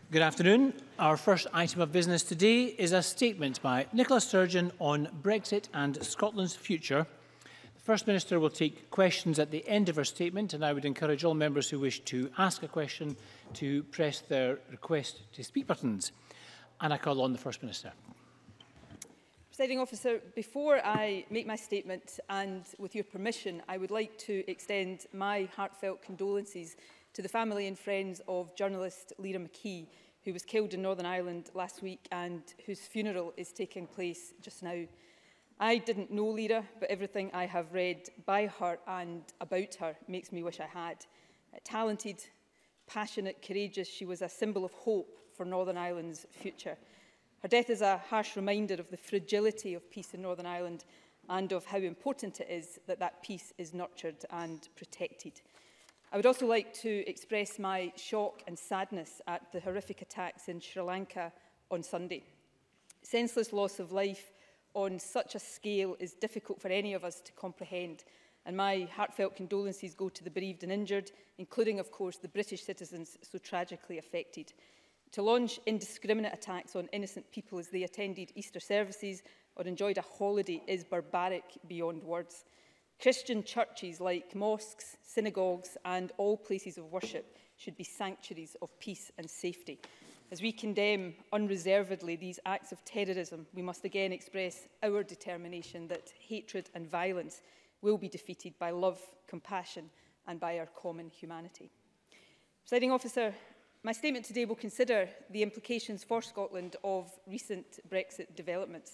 Good afternoon. Our first item of business today is a statement by Nicola Sturgeon on Brexit and Scotland's future. The First Minister will take questions at the end of her statement, and I would encourage all members who wish to ask a question to press their request to speak buttons. And I call on the First Minister. Presiding Officer, before I make my statement, and with your permission, I would like to extend my heartfelt condolences to the family and friends of journalist Lyra McKee, who was killed in Northern Ireland last week and whose funeral is taking place just now. I didn't know Lyra, but everything I have read by her and about her makes me wish I had. Talented, passionate, courageous, she was a symbol of hope for Northern Ireland's future. Her death is a harsh reminder of the fragility of peace in Northern Ireland and of how important it is that that peace is nurtured and protected. I would also like to express my shock and sadness at the horrific attacks in Sri Lanka on Sunday. Senseless loss of life on such a scale is difficult for any of us to comprehend, and my heartfelt condolences go to the bereaved and injured, including, of course, the British citizens so tragically affected. To launch indiscriminate attacks on innocent people as they attended Easter services or enjoyed a holiday is barbaric beyond words. Christian churches like mosques, synagogues and all places of worship should be sanctuaries of peace and safety. As we condemn unreservedly these acts of terrorism, we must again express our determination that hatred and violence will be defeated by love, compassion and by our common humanity. Presiding Officer, my statement today will consider the implications for Scotland of recent Brexit developments.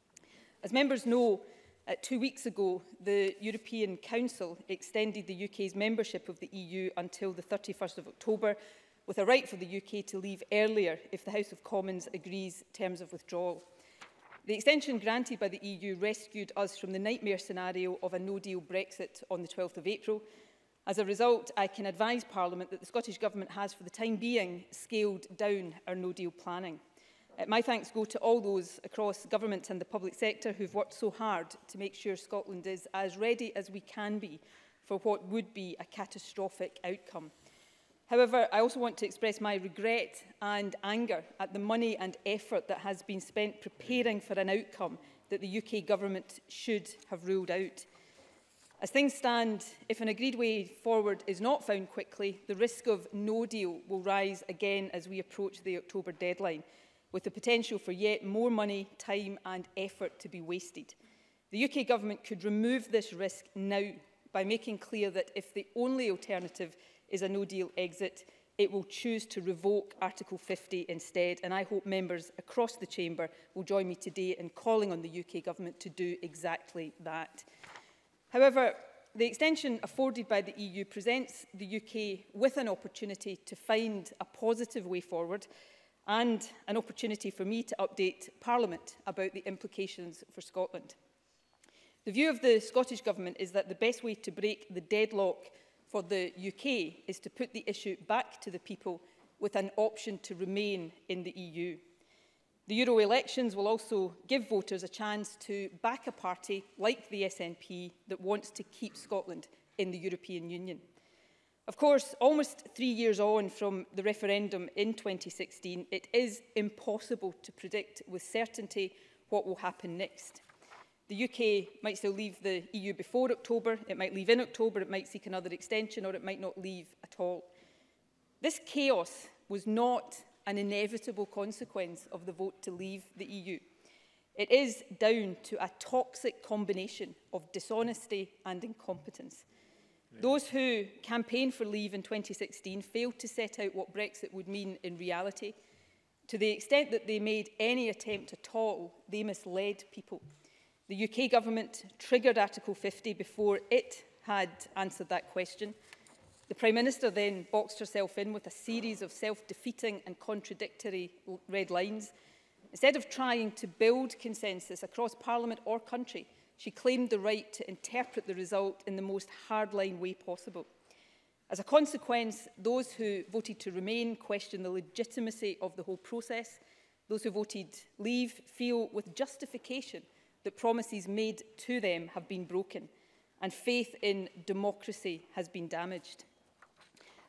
As members know, 2 weeks ago, the European Council extended the UK's membership of the EU until the 31st of October, with a right for the UK to leave earlier if the House of Commons agrees terms of withdrawal. The extension granted by the EU rescued us from the nightmare scenario of a no-deal Brexit on the 12th of April. As a result, I can advise Parliament that the Scottish Government has, for the time being, scaled down our no-deal planning. My thanks go to all those across government and the public sector who've worked so hard to make sure Scotland is as ready as we can be for what would be a catastrophic outcome. However, I also want to express my regret and anger at the money and effort that has been spent preparing for an outcome that the UK Government should have ruled out. As things stand, if an agreed way forward is not found quickly, the risk of no deal will rise again as we approach the October deadline, with the potential for yet more money, time and effort to be wasted. The UK Government could remove this risk now by making clear that if the only alternative is a no-deal exit, it will choose to revoke Article 50 instead, and I hope members across the Chamber will join me today in calling on the UK Government to do exactly that. However, the extension afforded by the EU presents the UK with an opportunity to find a positive way forward and an opportunity for me to update Parliament about the implications for Scotland. The view of the Scottish Government is that the best way to break the deadlock for the UK is to put the issue back to the people with an option to remain in the EU. The Euro elections will also give voters a chance to back a party like the SNP that wants to keep Scotland in the European Union. Of course, almost 3 years on from the referendum in 2016, it is impossible to predict with certainty what will happen next. The UK might still leave the EU before October, it might leave in October, it might seek another extension, or it might not leave at all. This chaos was not an inevitable consequence of the vote to leave the EU. It is down to a toxic combination of dishonesty and incompetence. Those who campaigned for leave in 2016 failed to set out what Brexit would mean in reality. To the extent that they made any attempt at all, they misled people. The UK Government triggered Article 50 before it had answered that question. The Prime Minister then boxed herself in with a series of self-defeating and contradictory red lines. Instead of trying to build consensus across Parliament or country, she claimed the right to interpret the result in the most hardline way possible. As a consequence, those who voted to remain question the legitimacy of the whole process. Those who voted leave feel with justification that promises made to them have been broken and faith in democracy has been damaged.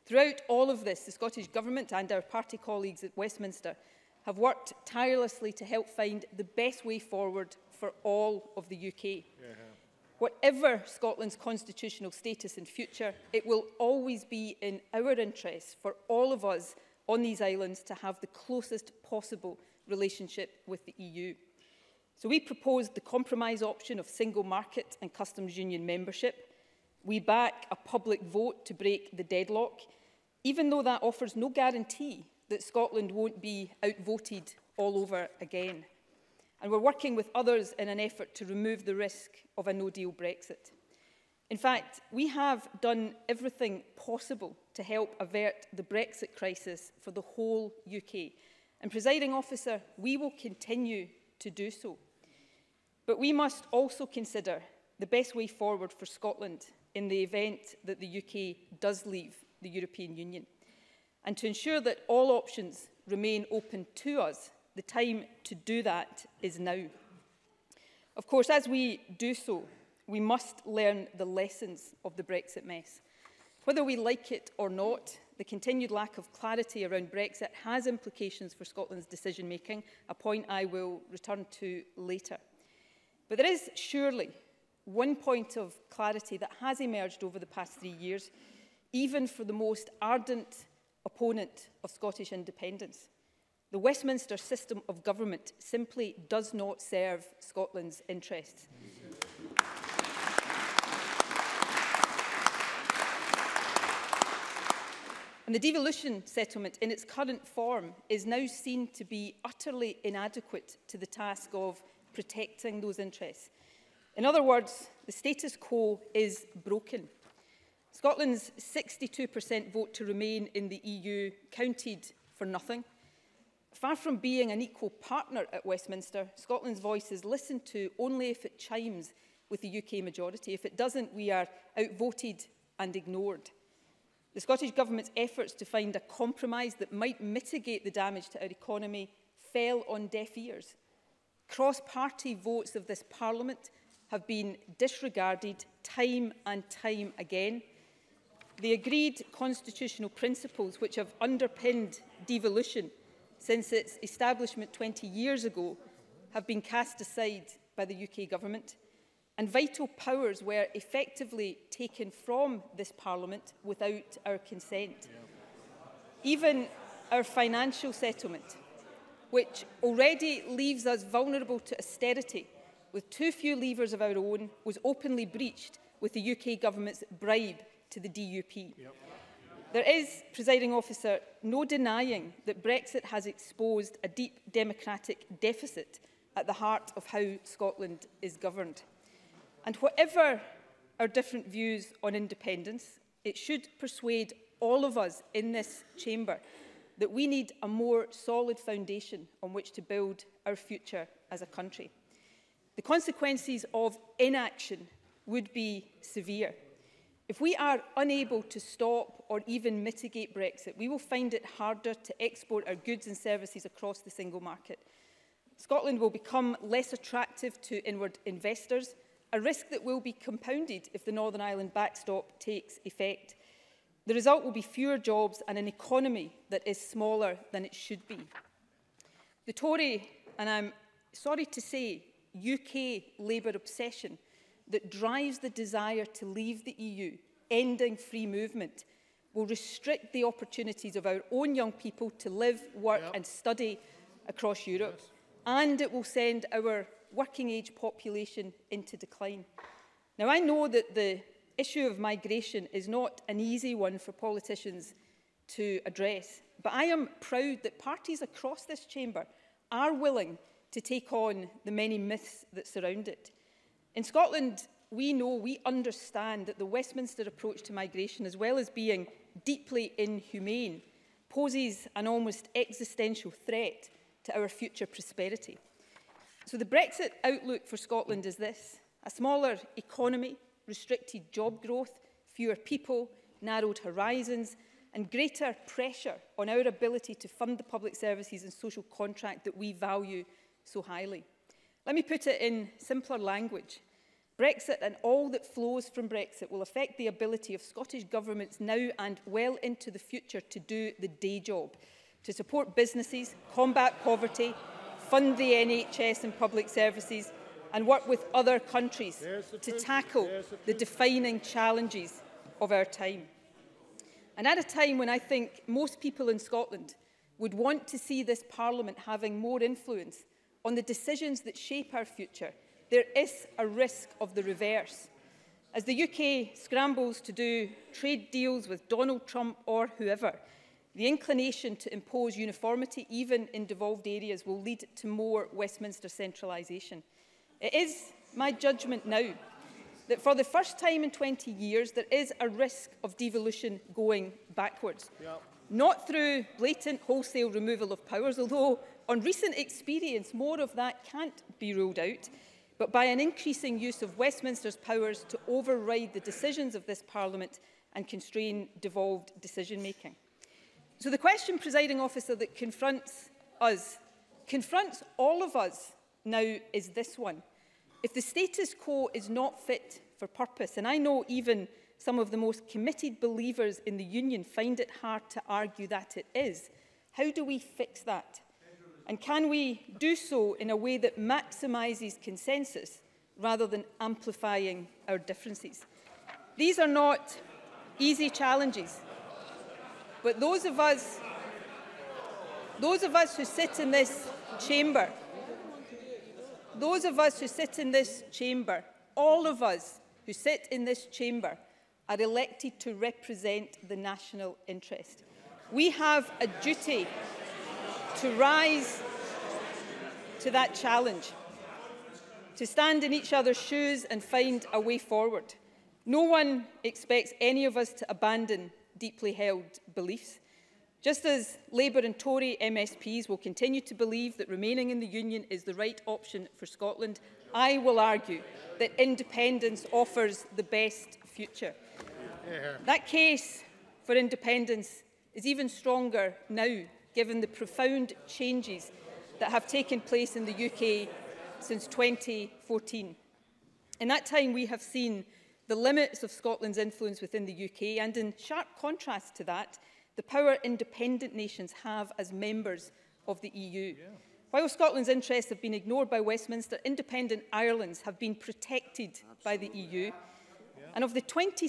Throughout all of this, the Scottish Government and our party colleagues at Westminster have worked tirelessly to help find the best way forward for all of the UK. Whatever Scotland's constitutional status in future, it will always be in our interest for all of us on these islands to have the closest possible relationship with the EU. So we proposed the compromise option of single market and customs union membership. We back a public vote to break the deadlock, even though that offers no guarantee that Scotland won't be outvoted all over again. And we're working with others in an effort to remove the risk of a no-deal Brexit. In fact, we have done everything possible to help avert the Brexit crisis for the whole UK. And, Presiding Officer, we will continue to do so. But we must also consider the best way forward for Scotland in the event that the UK does leave the European Union. And to ensure that all options remain open to us, the time to do that is now. Of course, as we do so, we must learn the lessons of the Brexit mess. Whether we like it or not, the continued lack of clarity around Brexit has implications for Scotland's decision-making, a point I will return to later. But there is surely one point of clarity that has emerged over the past 3 years, even for the most ardent opponent of Scottish independence. The Westminster system of government simply does not serve Scotland's interests. And the devolution settlement in its current form is now seen to be utterly inadequate to the task of protecting those interests. In other words, the status quo is broken. Scotland's 62% vote to remain in the EU counted for nothing. Far from being an equal partner at Westminster, Scotland's voice is listened to only if it chimes with the UK majority. If it doesn't, we are outvoted and ignored. The Scottish Government's efforts to find a compromise that might mitigate the damage to our economy fell on deaf ears. Cross-party votes of this Parliament have been disregarded time and time again. The agreed constitutional principles which have underpinned devolution since its establishment 20 years ago have been cast aside by the UK Government, and vital powers were effectively taken from this Parliament without our consent. Even our financial settlement, which already leaves us vulnerable to austerity with too few levers of our own, was openly breached with the UK Government's bribe to the DUP. There is, Presiding Officer, no denying that Brexit has exposed a deep democratic deficit at the heart of how Scotland is governed. And whatever our different views on independence, it should persuade all of us in this chamber that we need a more solid foundation on which to build our future as a country. The consequences of inaction would be severe. If we are unable to stop or even mitigate Brexit, we will find it harder to export our goods and services across the single market. Scotland will become less attractive to inward investors, a risk that will be compounded if the Northern Ireland backstop takes effect. The result will be fewer jobs and an economy that is smaller than it should be. The Tory, and I'm sorry to say, UK Labour obsession that drives the desire to leave the EU, ending free movement, will restrict the opportunities of our own young people to live, work and study across Europe. And it will send our working age population into decline. Now, I know that the issue of migration is not an easy one for politicians to address, but I am proud that parties across this chamber are willing to take on the many myths that surround it. In Scotland, we understand that the Westminster approach to migration, as well as being deeply inhumane, poses an almost existential threat to our future prosperity. So the Brexit outlook for Scotland is this: a smaller economy, restricted job growth, fewer people, narrowed horizons, and greater pressure on our ability to fund the public services and social contract that we value so highly. Let me put it in simpler language. Brexit and all that flows from Brexit will affect the ability of Scottish governments now and well into the future to do the day job, to support businesses, combat poverty, fund the NHS and public services, and work with other countries to tackle the defining challenges of our time. And at a time when I think most people in Scotland would want to see this Parliament having more influence on the decisions that shape our future, there is a risk of the reverse. As the UK scrambles to do trade deals with Donald Trump or whoever, the inclination to impose uniformity, even in devolved areas, will lead to more Westminster centralisation. It is my judgment now that for the first time in 20 years, there is a risk of devolution going backwards. Not through blatant wholesale removal of powers, although on recent experience more of that can't be ruled out, but by an increasing use of Westminster's powers to override the decisions of this Parliament and constrain devolved decision-making. So the question, Presiding Officer, that confronts all of us now is this one. If the status quo is not fit for purpose, and I know even some of the most committed believers in the Union find it hard to argue that it is, how do we fix that? And can we do so in a way that maximises consensus rather than amplifying our differences? These are not easy challenges, but those of us who sit in this chamber, all of us who sit in this chamber are elected to represent the national interest. We have a duty to rise to that challenge, to stand in each other's shoes and find a way forward. No one expects any of us to abandon deeply held beliefs. Just as Labour and Tory MSPs will continue to believe that remaining in the Union is the right option for Scotland, I will argue that independence offers the best future. That case for independence is even stronger now, given the profound changes that have taken place in the UK since 2014. In that time, we have seen the limits of Scotland's influence within the UK, and in sharp contrast to that, the power independent nations have as members of the EU. While Scotland's interests have been ignored by Westminster, independent Ireland's have been protected by the EU. And of the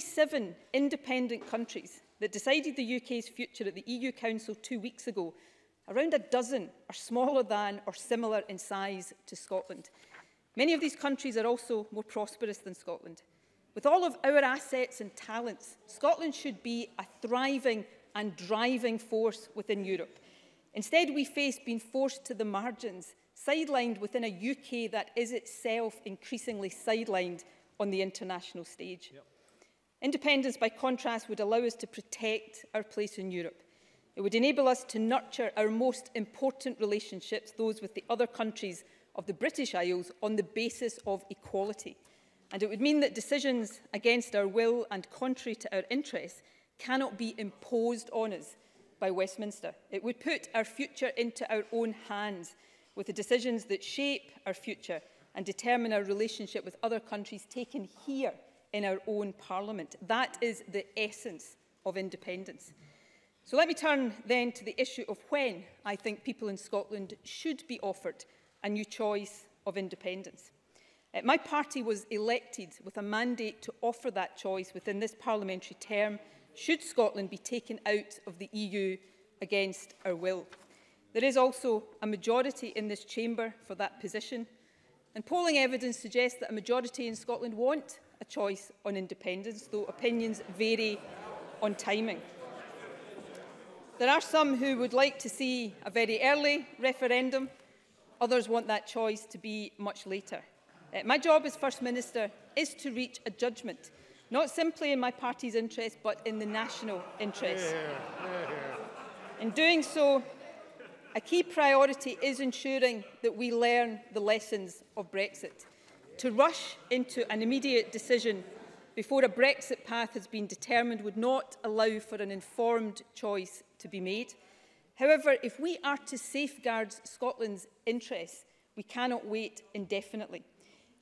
27 independent countries that decided the UK's future at the EU Council 2 weeks ago, around a dozen are smaller than or similar in size to Scotland. Many of these countries are also more prosperous than Scotland. With all of our assets and talents, Scotland should be a thriving and driving force within Europe. Instead, we face being forced to the margins, sidelined within a UK that is itself increasingly sidelined on the international stage. Independence, by contrast, would allow us to protect our place in Europe. It would enable us to nurture our most important relationships, those with the other countries of the British Isles, on the basis of equality. And it would mean that decisions against our will and contrary to our interests cannot be imposed on us by Westminster. It would put our future into our own hands, with the decisions that shape our future and determine our relationship with other countries taken here in our own Parliament. That is the essence of independence. So let me turn then to the issue of when I think people in Scotland should be offered a new choice of independence. My party was elected with a mandate to offer that choice within this parliamentary term, should Scotland be taken out of the EU against our will. There is also a majority in this chamber for that position, and polling evidence suggests that a majority in Scotland want a choice on independence, though opinions vary on timing. There are some who would like to see a very early referendum. Others want that choice to be much later. My job as First Minister is to reach a judgment, not simply in my party's interest, but in the national interest. In doing so, a key priority is ensuring that we learn the lessons of Brexit. To rush into an immediate decision before a Brexit path has been determined would not allow for an informed choice to be made. However, if we are to safeguard Scotland's interests, we cannot wait indefinitely.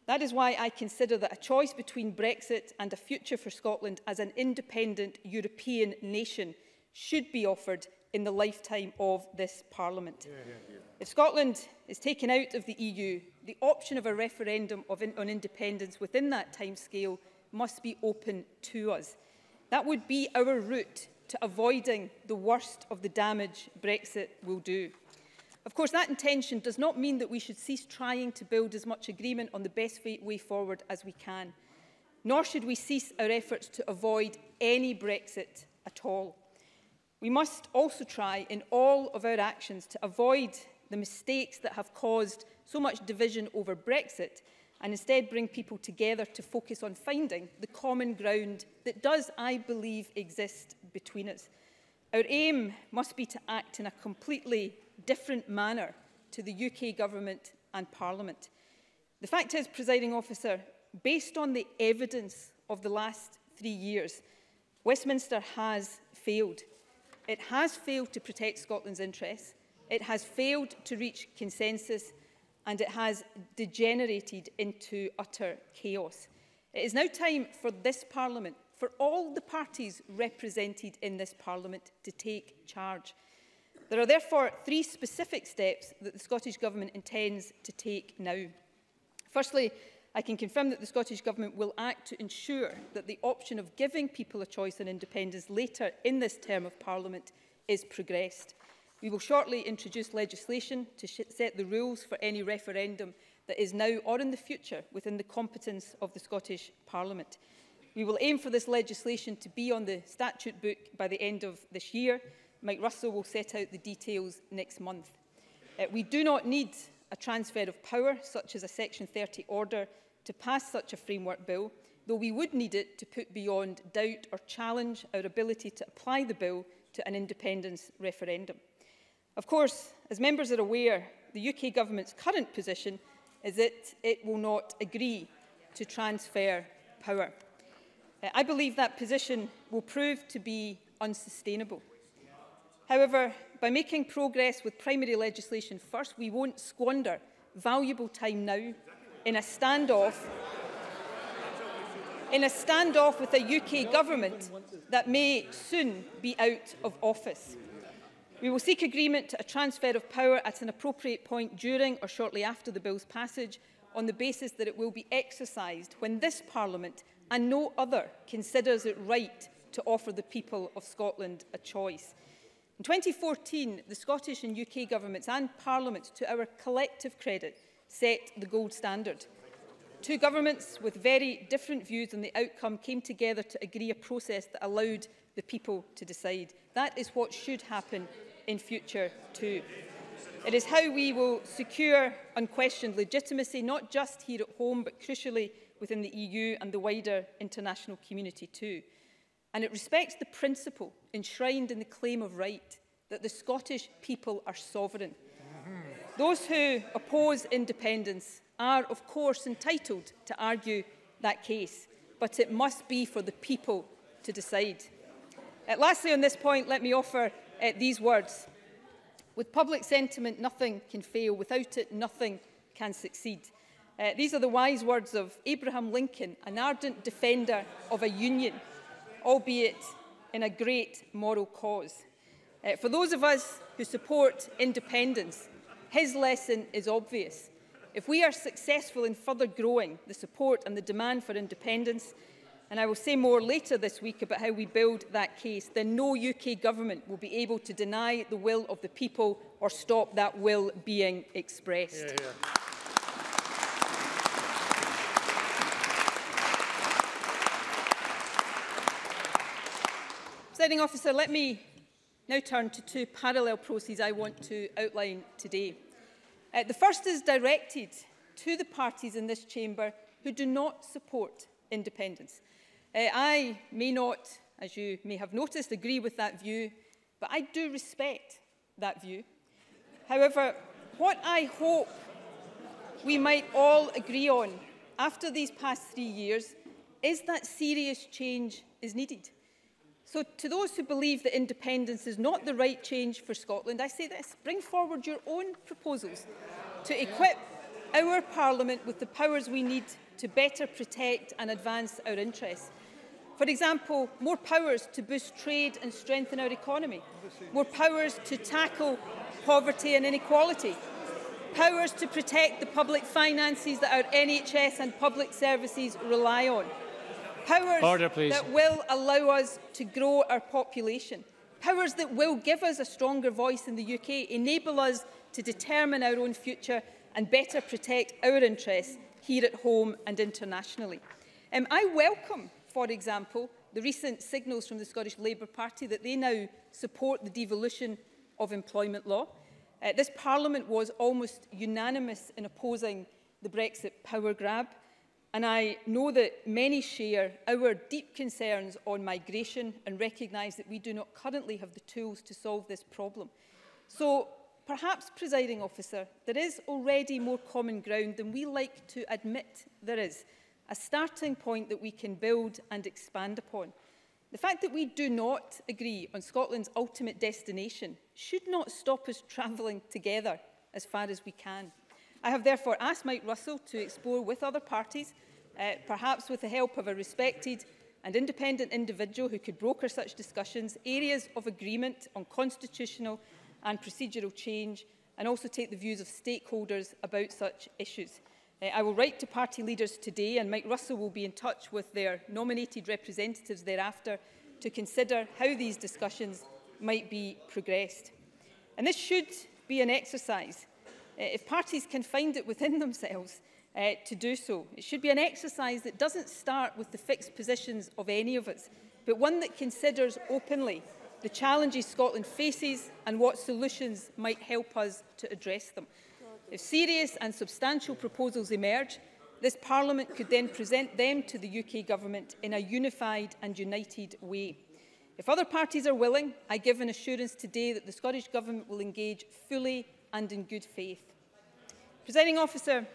That is why I consider that a choice between Brexit and a future for Scotland as an independent European nation should be offered in the lifetime of this Parliament. If Scotland is taken out of the EU, the option of a referendum on independence within that timescale must be open to us. That would be our route to avoiding the worst of the damage Brexit will do. Of course, that intention does not mean that we should cease trying to build as much agreement on the best way forward as we can, nor should we cease our efforts to avoid any Brexit at all. We must also try in all of our actions to avoid the mistakes that have caused so much division over Brexit and instead bring people together to focus on finding the common ground that does, I believe, exist between us. Our aim must be to act in a completely different manner to the UK Government and Parliament. The fact is, Presiding Officer, based on the evidence of the last 3 years, Westminster has failed. It has failed to protect Scotland's interests, it has failed to reach consensus, and it has degenerated into utter chaos. It is now time for this Parliament, for all the parties represented in this Parliament, to take charge. There are therefore 3 specific steps that the Scottish Government intends to take now. Firstly, I can confirm that the Scottish Government will act to ensure that the option of giving people a choice on independence later in this term of Parliament is progressed. We will shortly introduce legislation to set the rules for any referendum that is now or in the future within the competence of the Scottish Parliament. We will aim for this legislation to be on the statute book by the end of this year. Mike Russell will set out the details next month. We do not need a transfer of power, such as a Section 30 order, to pass such a framework bill, though we would need it to put beyond doubt or challenge our ability to apply the bill to an independence referendum. Of course, as members are aware, the UK Government's current position is that it will not agree to transfer power. I believe that position will prove to be unsustainable. However, by making progress with primary legislation first, we won't squander valuable time now in a standoff with a UK Government that may soon be out of office. We will seek agreement to a transfer of power at an appropriate point during or shortly after the bill's passage, on the basis that it will be exercised when this Parliament and no other considers it right to offer the people of Scotland a choice. In 2014, the Scottish and UK Governments and Parliaments, to our collective credit, set the gold standard. 2 governments with very different views on the outcome came together to agree a process that allowed the people to decide. That is what should happen in future too. It is how we will secure unquestioned legitimacy, not just here at home, but crucially within the EU and the wider international community too. And it respects the principle enshrined in the claim of right that the Scottish people are sovereign. Those who oppose independence are, of course, entitled to argue that case, but it must be for the people to decide. Lastly, on this point, let me offer these words. With public sentiment, nothing can fail. Without it, nothing can succeed. These are the wise words of Abraham Lincoln, an ardent defender of a union, albeit in a great moral cause. For those of us who support independence, his lesson is obvious. If we are successful in further growing the support and the demand for independence, and I will say more later this week about how we build that case, then no UK government will be able to deny the will of the people or stop that will being expressed. Presiding Officer, let me now turn to 2 parallel processes I want to outline today. The first is directed to the parties in this chamber who do not support independence. I may not, as you may have noticed, agree with that view, but I do respect that view. However, what I hope we might all agree on after these past 3 years is that serious change is needed. So to those who believe that independence is not the right change for Scotland, I say this: bring forward your own proposals to equip our Parliament with the powers we need to better protect and advance our interests. For example, more powers to boost trade and strengthen our economy, more powers to tackle poverty and inequality, powers to protect the public finances that our NHS and public services rely on, powers that will allow us to grow our population, powers that will give us a stronger voice in the UK, enable us to determine our own future and better protect our interests here at home and internationally. I welcome, for example, the recent signals from the Scottish Labour Party that they now support the devolution of employment law. This Parliament was almost unanimous in opposing the Brexit power grab, and I know that many share our deep concerns on migration and recognise that we do not currently have the tools to solve this problem. So perhaps, Presiding Officer, there is already more common ground than we like to admit there is, a starting point that we can build and expand upon. The fact that we do not agree on Scotland's ultimate destination should not stop us travelling together as far as we can. I have therefore asked Mike Russell to explore with other parties, perhaps with the help of a respected and independent individual who could broker such discussions, areas of agreement on constitutional and procedural change, and also take the views of stakeholders about such issues. I will write to party leaders today, and Mike Russell will be in touch with their nominated representatives thereafter to consider how these discussions might be progressed. And this should be an exercise, if parties can find it within themselves to do so. It should be an exercise that doesn't start with the fixed positions of any of us, but one that considers openly the challenges Scotland faces and what solutions might help us to address them. If serious and substantial proposals emerge, this Parliament could then present them to the UK Government in a unified and united way. If other parties are willing, I give an assurance today that the Scottish Government will engage fully and in good faith. Presiding Officer,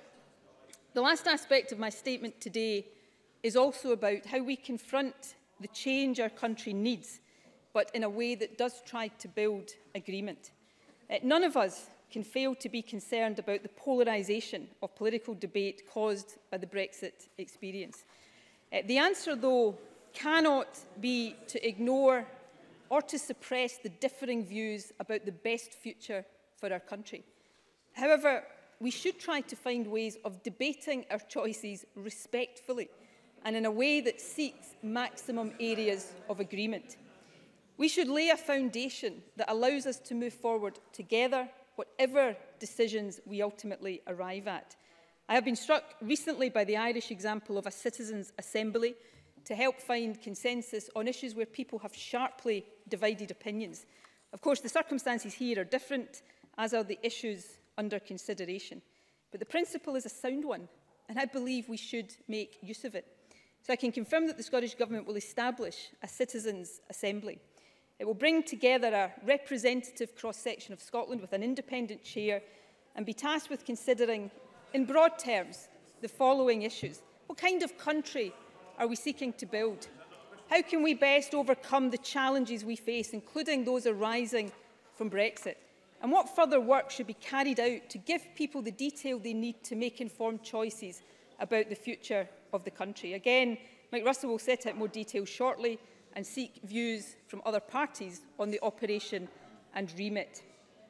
the last aspect of my statement today is also about how we confront the change our country needs, but in a way that does try to build agreement. None of us can fail to be concerned about the polarisation of political debate caused by the Brexit experience. The answer, though, cannot be to ignore or to suppress the differing views about the best future for our country. However, we should try to find ways of debating our choices respectfully and in a way that seeks maximum areas of agreement. We should lay a foundation that allows us to move forward together, whatever decisions we ultimately arrive at. I have been struck recently by the Irish example of a citizens' assembly to help find consensus on issues where people have sharply divided opinions. Of course, the circumstances here are different, as are the issues under consideration. But the principle is a sound one, and I believe we should make use of it. So I can confirm that the Scottish Government will establish a citizens' assembly. It will bring together a representative cross-section of Scotland with an independent chair and be tasked with considering, in broad terms, the following issues. What kind of country are we seeking to build? How can we best overcome the challenges we face, including those arising from Brexit? And what further work should be carried out to give people the detail they need to make informed choices about the future of the country? Again, Mike Russell will set out more details shortly and seek views from other parties on the operation and remit.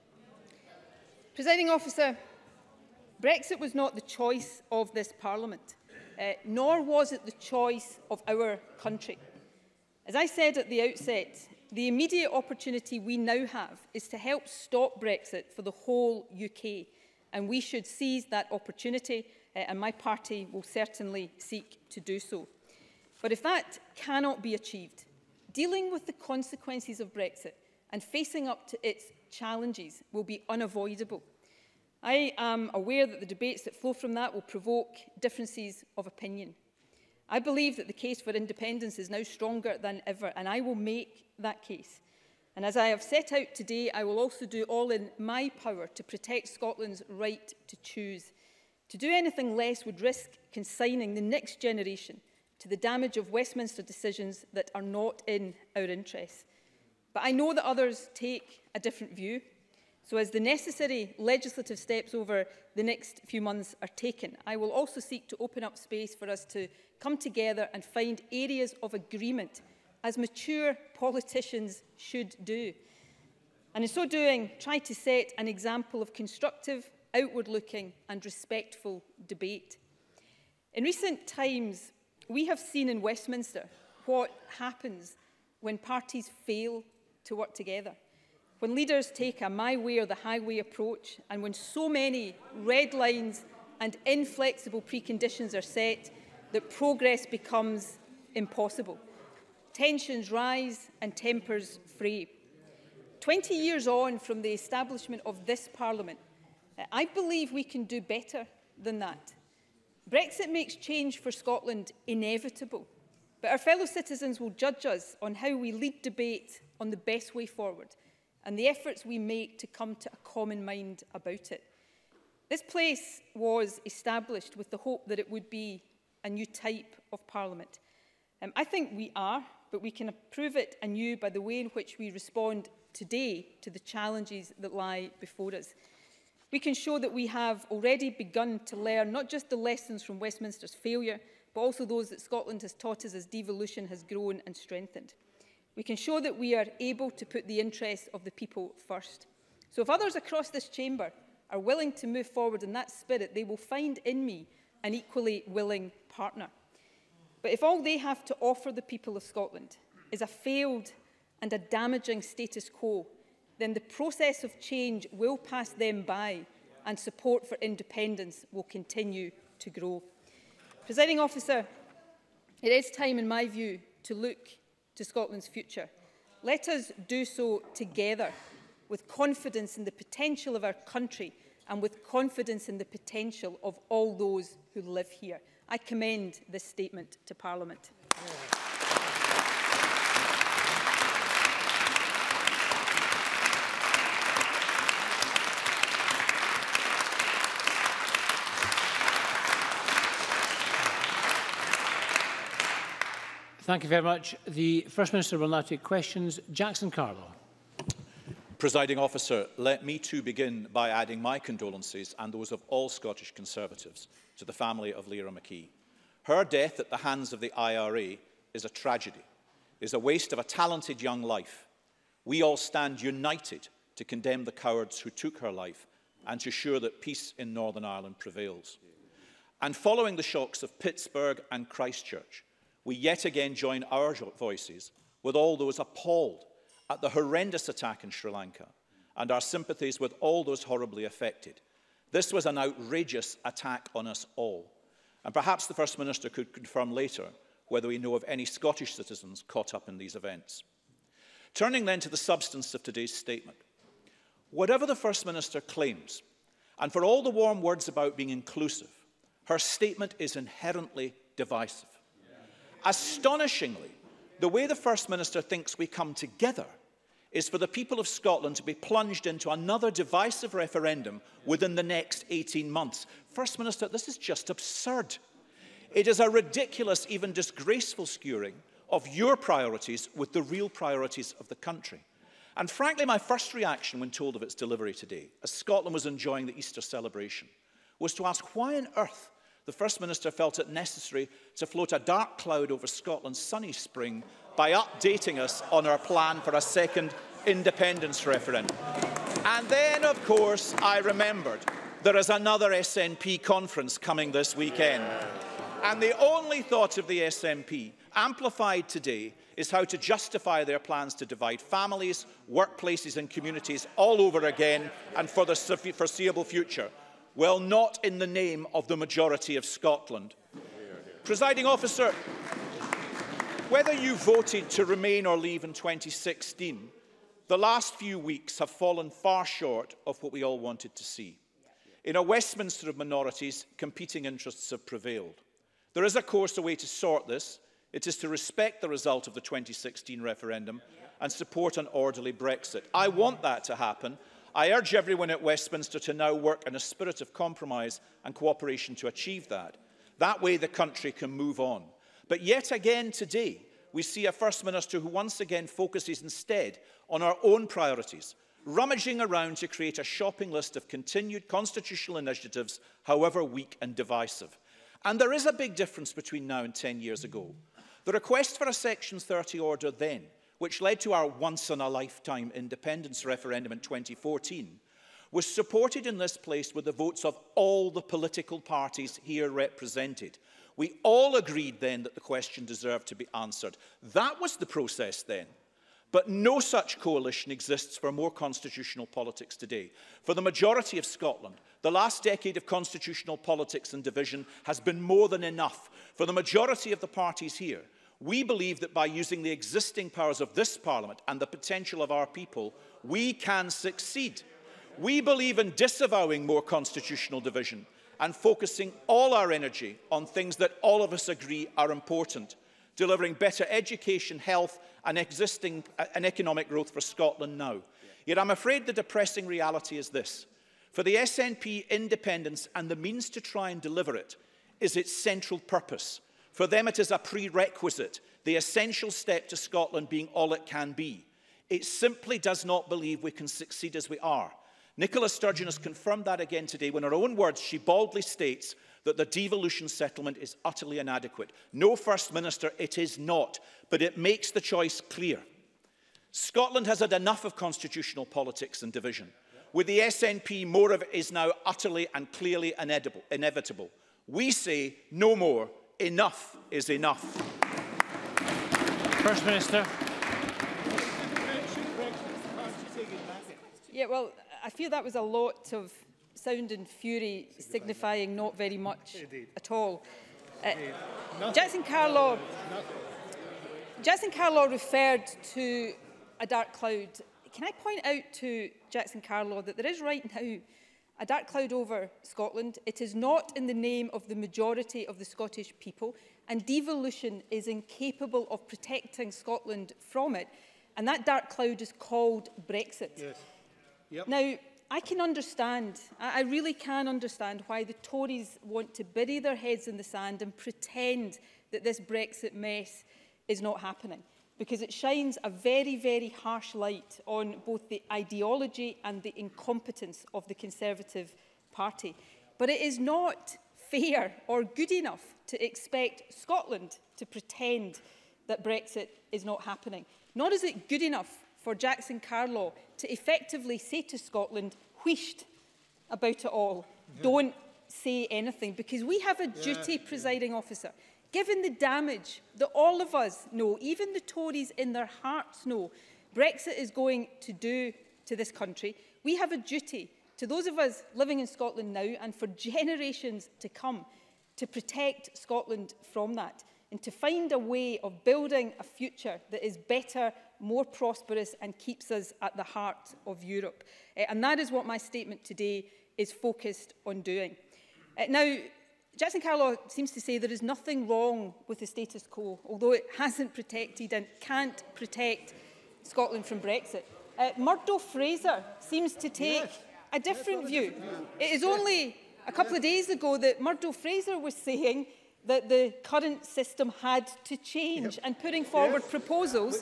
Presiding Officer, Brexit was not the choice of this Parliament, nor was it the choice of our country. As I said at the outset, the immediate opportunity we now have is to help stop Brexit for the whole UK, and we should seize that opportunity, and my party will certainly seek to do so. But if that cannot be achieved, dealing with the consequences of Brexit and facing up to its challenges will be unavoidable. I am aware that the debates that flow from that will provoke differences of opinion. I believe that the case for independence is now stronger than ever, and I will make that case. And as I have set out today, I will also do all in my power to protect Scotland's right to choose. To do anything less would risk consigning the next generation to the damage of Westminster decisions that are not in our interests. But I know that others take a different view. So as the necessary legislative steps over the next few months are taken, I will also seek to open up space for us to come together and find areas of agreement, as mature politicians should do. And in so doing, try to set an example of constructive, outward-looking and respectful debate. In recent times, we have seen in Westminster what happens when parties fail to work together, when leaders take a my way or the highway approach, and when so many red lines and inflexible preconditions are set that progress becomes impossible. Tensions rise and tempers fray. 20 years on from the establishment of this Parliament, I believe we can do better than that. Brexit makes change for Scotland inevitable, but our fellow citizens will judge us on how we lead debate on the best way forward and the efforts we make to come to a common mind about it. This place was established with the hope that it would be a new type of Parliament. I think we are, but we can prove it anew by the way in which we respond today to the challenges that lie before us. We can show that we have already begun to learn not just the lessons from Westminster's failure, but also those that Scotland has taught us as devolution has grown and strengthened. We can show that we are able to put the interests of the people first. So if others across this chamber are willing to move forward in that spirit, they will find in me an equally willing partner. But if all they have to offer the people of Scotland is a failed and a damaging status quo, then the process of change will pass them by and support for independence will continue to grow. Presiding Officer, it is time, in my view, to look to Scotland's future. Let us do so together, with confidence in the potential of our country and with confidence in the potential of all those who live here. I commend this statement to Parliament. Thank you very much. The First Minister will now take questions. Jackson Carlow. Presiding Officer, let me too begin by adding my condolences and those of all Scottish Conservatives to the family of Lyra McKee. Her death at the hands of the IRA is a tragedy, is a waste of a talented young life. We all stand united to condemn the cowards who took her life and to ensure that peace in Northern Ireland prevails. And following the shocks of Pittsburgh and Christchurch, we yet again join our voices with all those appalled at the horrendous attack in Sri Lanka, and our sympathies with all those horribly affected. This was an outrageous attack on us all, and perhaps the First Minister could confirm later whether we know of any Scottish citizens caught up in these events. Turning then to the substance of today's statement. Whatever the First Minister claims, and for all the warm words about being inclusive, her statement is inherently divisive. Astonishingly, the way the First Minister thinks we come together is for the people of Scotland to be plunged into another divisive referendum within the next 18 months. First Minister, this is just absurd. It is a ridiculous, even disgraceful skewering of your priorities with the real priorities of the country. And frankly, my first reaction when told of its delivery today, as Scotland was enjoying the Easter celebration, was to ask why on earth the First Minister felt it necessary to float a dark cloud over Scotland's sunny spring by updating us on our plan for a second independence referendum. And then, of course, I remembered there is another SNP conference coming this weekend. And the only thought of the SNP, amplified today, is how to justify their plans to divide families, workplaces and communities all over again and for the foreseeable future. Well, not in the name of the majority of Scotland. Presiding Officer, whether you voted to remain or leave in 2016, the last few weeks have fallen far short of what we all wanted to see. In a Westminster of minorities, competing interests have prevailed. There is, of course, a way to sort this. It is to respect the result of the 2016 referendum and support an orderly Brexit. I want that to happen. I urge everyone at Westminster to now work in a spirit of compromise and cooperation to achieve that. That way the country can move on. But yet again today, we see a First Minister who once again focuses instead on our own priorities, rummaging around to create a shopping list of continued constitutional initiatives, however weak and divisive. And there is a big difference between now and 10 years ago. The request for a Section 30 order then, which led to our once-in-a-lifetime independence referendum in 2014, was supported in this place with the votes of all the political parties here represented. We all agreed then that the question deserved to be answered. That was the process then. But no such coalition exists for more constitutional politics today. For the majority of Scotland, the last decade of constitutional politics and division has been more than enough. For the majority of the parties here, we believe that by using the existing powers of this Parliament and the potential of our people, we can succeed. We believe in disavowing more constitutional division and focusing all our energy on things that all of us agree are important, delivering better education, health and economic growth for Scotland now. Yet I'm afraid the depressing reality is this. For the SNP, independence and the means to try and deliver it is its central purpose. For them it is a prerequisite, the essential step to Scotland being all it can be. It simply does not believe we can succeed as we are. Nicola Sturgeon has confirmed that again today when, in her own words, she baldly states that the devolution settlement is utterly inadequate. No, First Minister, it is not, but it makes the choice clear. Scotland has had enough of constitutional politics and division. With the SNP, more of it is now utterly and clearly inevitable. We say no more. Enough is enough. First Minister. Yeah, well, I feel that was a lot of sound and fury signifying not very much at all. Jackson Carlaw referred to a dark cloud. Can I point out to Jackson Carlaw that there is right now a dark cloud over Scotland? It is not in the name of the majority of the Scottish people, and devolution is incapable of protecting Scotland from it. And that dark cloud is called Brexit. Yes. Yep. Now, I can understand, I really can understand why the Tories want to bury their heads in the sand and pretend that this Brexit mess is not happening, because it shines a very, very harsh light on both the ideology and the incompetence of the Conservative Party. But it is not fair or good enough to expect Scotland to pretend that Brexit is not happening. Nor is it good enough for Jackson Carlaw to effectively say to Scotland, wheesht about it all. Don't say anything, because we have a duty, presiding officer. Given the damage that all of us know, even the Tories in their hearts know, Brexit is going to do to this country, we have a duty to those of us living in Scotland now and for generations to come to protect Scotland from that and to find a way of building a future that is better, more prosperous and keeps us at the heart of Europe. And that is what my statement today is focused on doing. Now, Jackson Carlaw seems to say there is nothing wrong with the status quo, although it hasn't protected and can't protect Scotland from Brexit. Murdo Fraser seems to take a different view. It is only a couple of days ago that Murdo Fraser was saying that the current system had to change and putting forward proposals,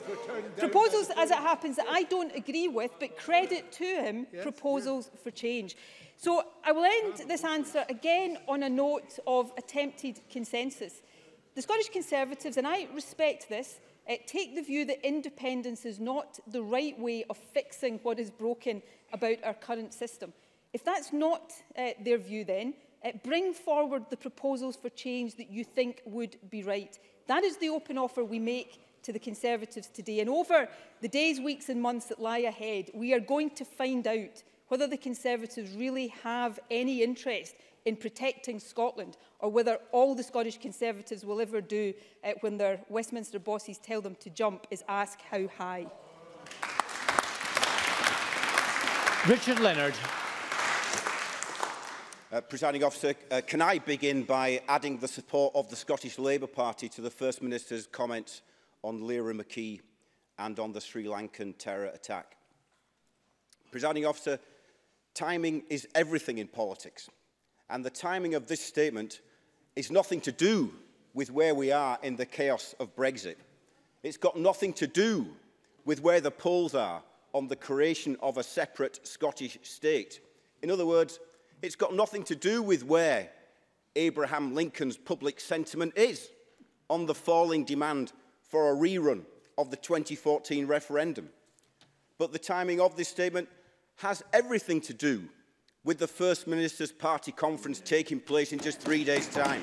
as it happens, that I don't agree with, but credit to him, proposals for change. So I will end this answer again on a note of attempted consensus. The Scottish Conservatives, and I respect this, take the view that independence is not the right way of fixing what is broken about our current system. If that's not their view then, bring forward the proposals for change that you think would be right. That is the open offer we make to the Conservatives today. And over the days, weeks and months that lie ahead, we are going to find out whether the Conservatives really have any interest in protecting Scotland, or whether all the Scottish Conservatives will ever do when their Westminster bosses tell them to jump is ask how high. Richard Leonard. Presiding officer, can I begin by adding the support of the Scottish Labour Party to the First Minister's comments on Lyra McKee and on the Sri Lankan terror attack? Presiding officer, timing is everything in politics, and the timing of this statement is nothing to do with where we are in the chaos of Brexit. It's got nothing to do with where the polls are on the creation of a separate Scottish state. In other words, it's got nothing to do with where Abraham Lincoln's public sentiment is on the falling demand for a rerun of the 2014 referendum. But the timing of this statement has everything to do with the First Minister's party conference taking place in just 3 days' time.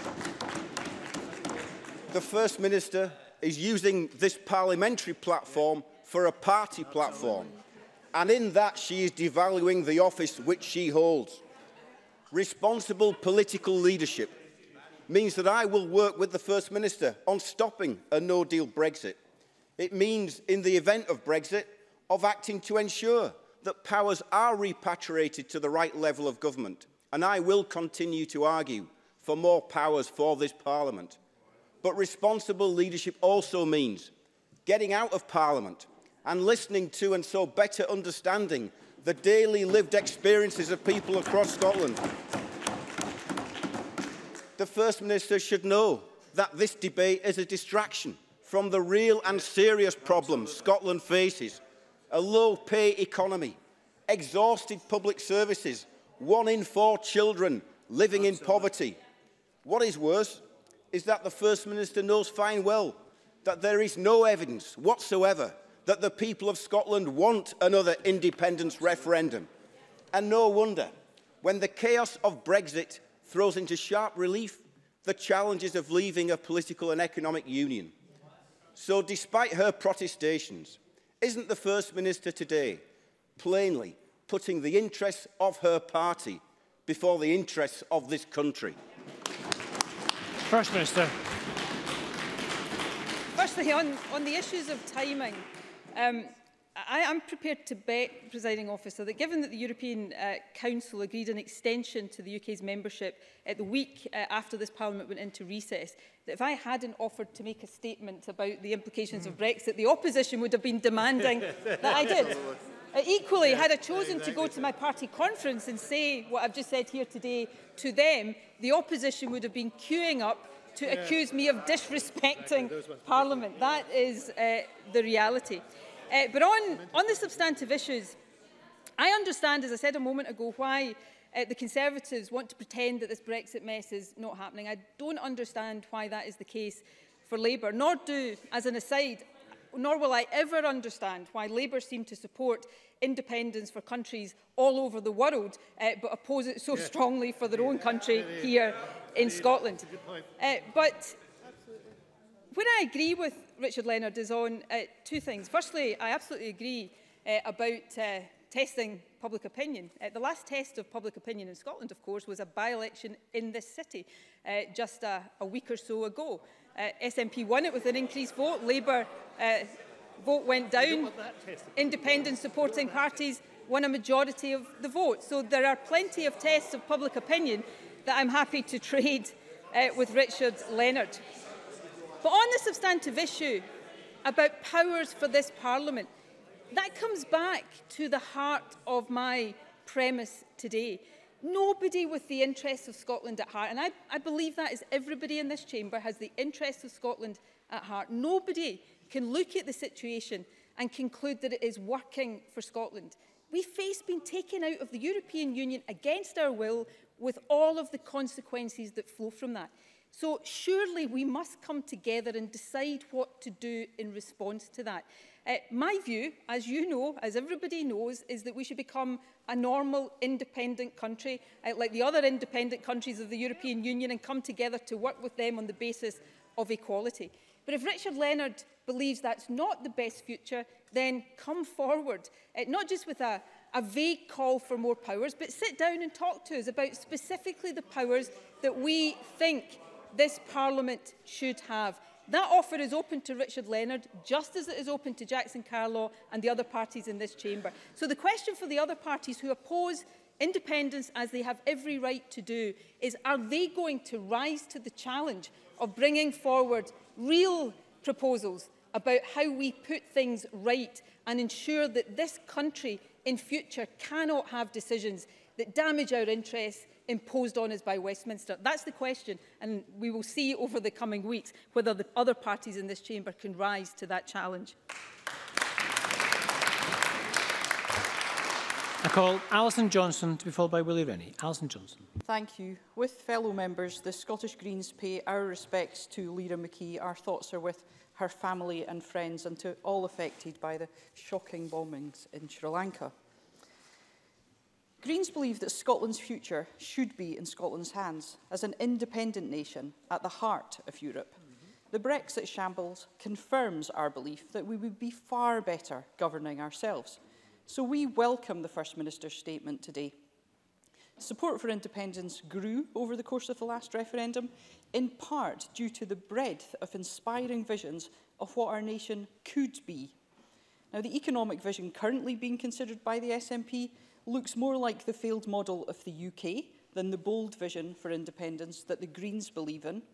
The First Minister is using this parliamentary platform for a party platform, and in that she is devaluing the office which she holds. Responsible political leadership means that I will work with the First Minister on stopping a no-deal Brexit. It means, in the event of Brexit, of acting to ensure that powers are repatriated to the right level of government, and I will continue to argue for more powers for this Parliament. But responsible leadership also means getting out of Parliament and listening to and so better understanding the daily lived experiences of people across Scotland. The First Minister should know that this debate is a distraction from the real and serious problems Scotland faces: a low-pay economy, exhausted public services, 1 in 4 children living in poverty. What is worse is that the First Minister knows fine well that there is no evidence whatsoever that the people of Scotland want another independence referendum. And no wonder, when the chaos of Brexit throws into sharp relief the challenges of leaving a political and economic union. So despite her protestations, isn't the First Minister today plainly putting the interests of her party before the interests of this country? First Minister. Firstly, on the issues of timing, I am prepared to bet, Presiding Officer, that given that the European Council agreed an extension to the UK's membership the week after this Parliament went into recess, that if I hadn't offered to make a statement about the implications of Brexit, the opposition would have been demanding that I did. Equally, had I chosen to go to my party conference and say what I've just said here today to them, the opposition would have been queuing up to accuse me of disrespecting Parliament. That is the reality. But on the substantive issues, I understand, as I said a moment ago, why the Conservatives want to pretend that this Brexit mess is not happening. I don't understand why that is the case for Labour, nor do, as an aside, nor will I ever understand why Labour seem to support independence for countries all over the world, but oppose it so strongly for their own country here in Scotland. But where I agree with Richard Leonard is on 2 things. Firstly, I absolutely agree about testing public opinion. The last test of public opinion in Scotland, of course, was a by-election in this city just a week or so ago. SNP won it with an increased vote. Labour vote went down. Independent supporting parties won a majority of the vote. So there are plenty of tests of public opinion that I'm happy to trade with Richard Leonard. But on the substantive issue about powers for this Parliament, that comes back to the heart of my premise today. Nobody with the interests of Scotland at heart, and I believe that is everybody in this chamber, has the interests of Scotland at heart. Nobody can look at the situation and conclude that it is working for Scotland. We face being taken out of the European Union against our will, with all of the consequences that flow from that. So surely we must come together and decide what to do in response to that. My view, as you know, as everybody knows, is that we should become a normal, independent country, like the other independent countries of the European Union, and come together to work with them on the basis of equality. But if Richard Leonard believes that's not the best future, then come forward, not just with a vague call for more powers, but sit down and talk to us about specifically the powers that we think this Parliament should have. That offer is open to Richard Leonard, just as it is open to Jackson Carlaw and the other parties in this chamber. So the question for the other parties who oppose independence, as they have every right to do, is are they going to rise to the challenge of bringing forward real proposals about how we put things right and ensure that this country in future cannot have decisions that damage our interests imposed on us by Westminster? That's the question, and we will see over the coming weeks whether the other parties in this chamber can rise to that challenge. I call Alison Johnson to be followed by Willie Rennie. Alison Johnson. Thank you. With fellow members, the Scottish Greens pay our respects to Lyra McKee. Our thoughts are with her family and friends and to all affected by the shocking bombings in Sri Lanka. Greens believe that Scotland's future should be in Scotland's hands as an independent nation at the heart of Europe. The Brexit shambles confirms our belief that we would be far better governing ourselves. So we welcome the First Minister's statement today. Support for independence grew over the course of the last referendum, in part due to the breadth of inspiring visions of what our nation could be. Now, the economic vision currently being considered by the SNP looks more like the failed model of the UK than the bold vision for independence that the Greens believe in.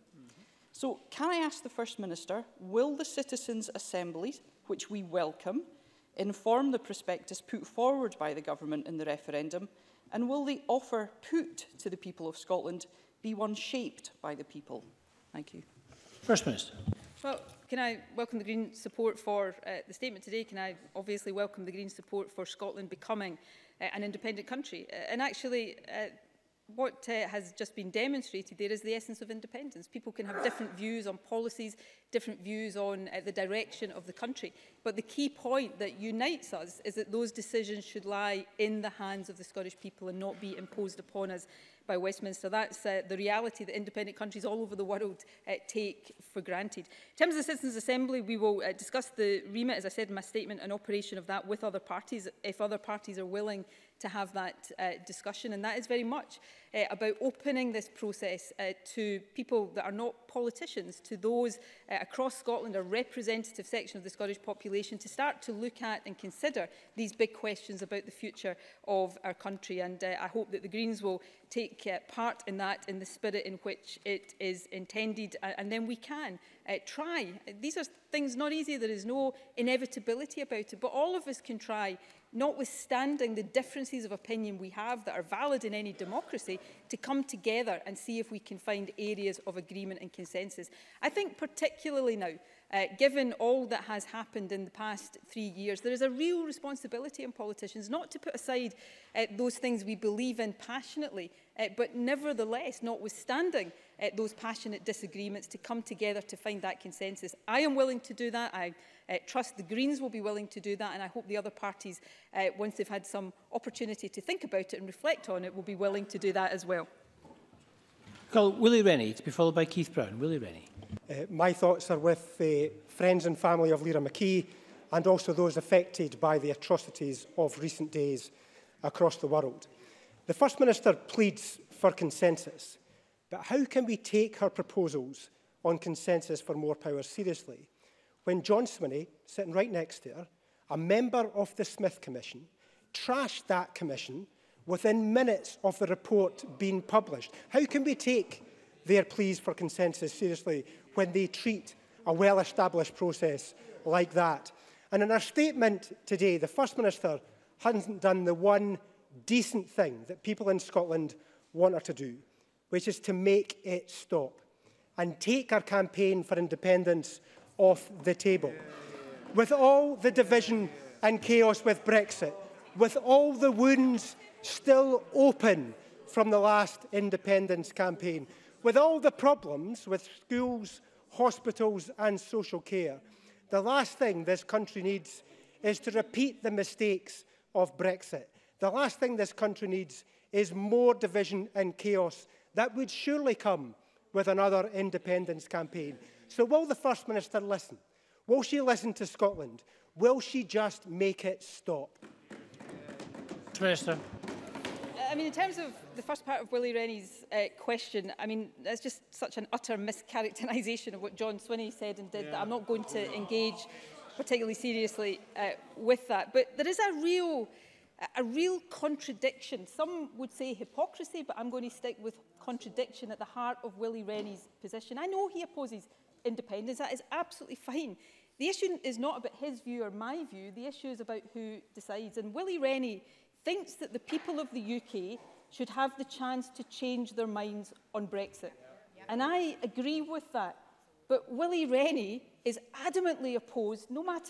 So, can I ask the First Minister, will the Citizens' Assembly, which we welcome, inform the prospectus put forward by the Government in the referendum, and will the offer put to the people of Scotland be one shaped by the people? Thank you. First Minister. Well, can I welcome the Green support for the statement today? Can I obviously welcome the Green support for Scotland becoming an independent country? And actually, what has just been demonstrated there is the essence of independence. People can have different views on policies, different views on the direction of the country. But the key point that unites us is that those decisions should lie in the hands of the Scottish people and not be imposed upon us by Westminster. That's the reality that independent countries all over the world take for granted. In terms of the Citizens' Assembly, we will discuss the remit, as I said in my statement, and operation of that with other parties, if other parties are willing to have that discussion. And that is very much about opening this process to people that are not politicians, to those across Scotland, a representative section of the Scottish population, to start to look at and consider these big questions about the future of our country. And I hope that the Greens will take part in that in the spirit in which it is intended, and then we can try. These are things not easy, there is no inevitability about it, but all of us can try, notwithstanding the differences of opinion we have that are valid in any democracy, to come together and see if we can find areas of agreement and consensus. I think particularly now, given all that has happened in the past 3 years, there is a real responsibility on politicians not to put aside those things we believe in passionately, but nevertheless, notwithstanding those passionate disagreements, to come together to find that consensus. I am willing to do that. I trust the Greens will be willing to do that, and I hope the other parties, once they've had some opportunity to think about it and reflect on it, will be willing to do that as well. Call Willie Rennie to be followed by Keith Brown. Willie Rennie. My thoughts are with the friends and family of Lyra McKee and also those affected by the atrocities of recent days across the world. The First Minister pleads for consensus, but how can we take her proposals on consensus for more power seriously when John Swinney, sitting right next to her, a member of the Smith Commission, trashed that commission within minutes of the report being published? How can we take their pleas for consensus seriously when they treat a well-established process like that? And in her statement today, the First Minister hasn't done the one decent thing that people in Scotland want her to do, which is to make it stop and take our campaign for independence off the table. With all the division and chaos with Brexit, with all the wounds still open from the last independence campaign, with all the problems with schools, hospitals and social care, the last thing this country needs is to repeat the mistakes of Brexit. The last thing this country needs is more division and chaos that would surely come with another independence campaign. So will the First Minister listen? Will she listen to Scotland? Will she just make it stop? Minister. I mean, in terms of the first part of Willie Rennie's question, I mean, that's just such an utter mischaracterisation of what John Swinney said and did that I'm not going to engage particularly seriously with that. But there is a real contradiction. Some would say hypocrisy, but I'm going to stick with contradiction at the heart of Willie Rennie's position. I know he opposes independence. That is absolutely fine. The issue is not about his view or my view. The issue is about who decides. And Willie Rennie thinks that the people of the UK should have the chance to change their minds on Brexit. And I agree with that. But Willie Rennie is adamantly opposed, no matter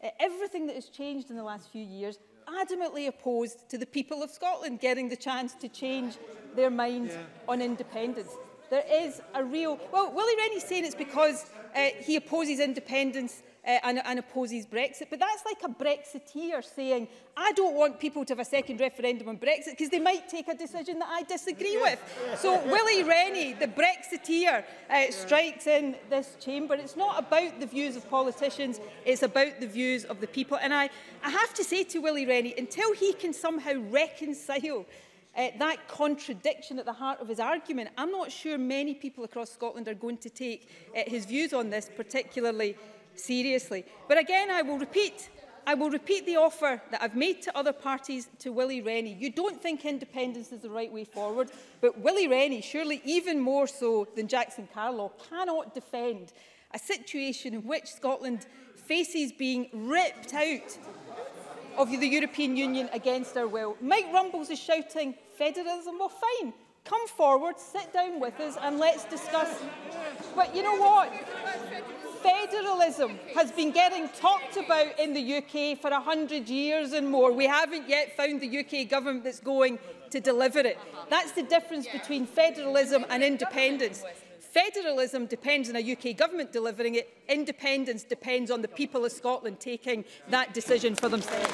everything that has changed in the last few years, adamantly opposed to the people of Scotland getting the chance to change their mind on independence. There is a real... Well, Willie Rennie's saying it's because he opposes independence and opposes Brexit, but that's like a Brexiteer saying, I don't want people to have a second referendum on Brexit because they might take a decision that I disagree with. So Willie Rennie, the Brexiteer, strikes in this chamber. It's not about the views of politicians, it's about the views of the people. And I have to say to Willie Rennie, until he can somehow reconcile that contradiction at the heart of his argument, I'm not sure many people across Scotland are going to take his views on this particularly seriously. But again, I will repeat the offer that I've made to other parties to Willie Rennie. You don't think independence is the right way forward, but Willie Rennie, surely even more so than Jackson Carlaw, cannot defend a situation in which Scotland faces being ripped out of the European Union against our will. Mike Rumbles is shouting federalism. Well, fine. Come forward, sit down with us and let's discuss. But you know what? Federalism has been getting talked about in the UK for 100 years and more. We haven't yet found the UK government that's going to deliver it. That's the difference between federalism and independence. Federalism depends on a UK government delivering it. Independence depends on the people of Scotland taking that decision for themselves.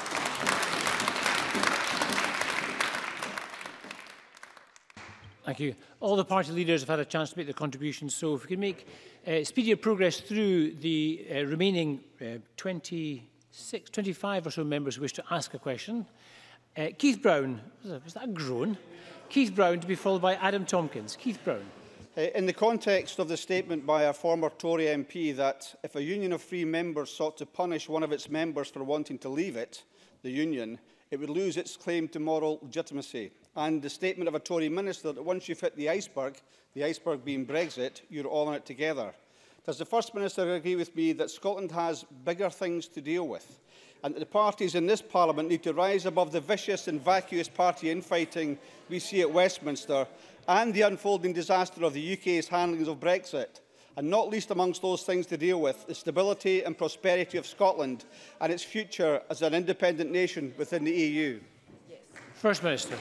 Thank you. All the party leaders have had a chance to make their contributions, so if we can make speedier progress through the remaining 25 or so members who wish to ask a question. Keith Brown, was that a groan? Keith Brown to be followed by Adam Tompkins. Keith Brown. In the context of the statement by a former Tory MP that if a union of free members sought to punish one of its members for wanting to leave it, the union, it would lose its claim to moral legitimacy. And the statement of a Tory minister that once you've hit the iceberg being Brexit, you're all in it together. Does the First Minister agree with me that Scotland has bigger things to deal with, and that the parties in this Parliament need to rise above the vicious and vacuous party infighting we see at Westminster and the unfolding disaster of the UK's handling of Brexit, and not least amongst those things to deal with, the stability and prosperity of Scotland and its future as an independent nation within the EU? First Minister.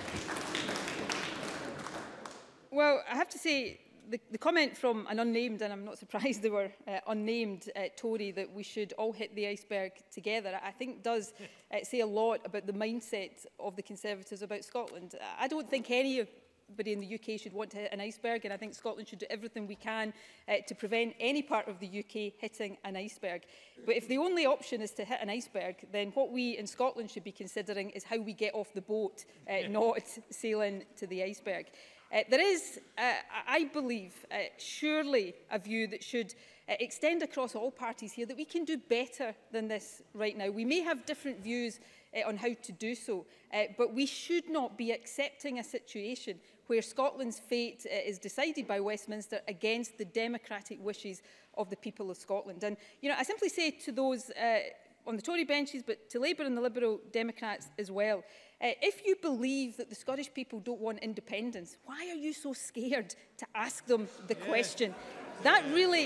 Well, I have to say, the comment from an unnamed, and I'm not surprised they were unnamed Tory, that we should all hit the iceberg together, I think does say a lot about the mindset of the Conservatives about Scotland. I don't think anybody in the UK should want to hit an iceberg, and I think Scotland should do everything we can to prevent any part of the UK hitting an iceberg. But if the only option is to hit an iceberg, then what we in Scotland should be considering is how we get off the boat, not sailing to the iceberg. There is, I believe, surely a view that should extend across all parties here, that we can do better than this right now. We may have different views on how to do so, but we should not be accepting a situation where Scotland's fate is decided by Westminster against the democratic wishes of the people of Scotland. And, you know, I simply say to those on the Tory benches, but to Labour and the Liberal Democrats as well, if you believe that the Scottish people don't want independence, why are you so scared to ask them the question? That really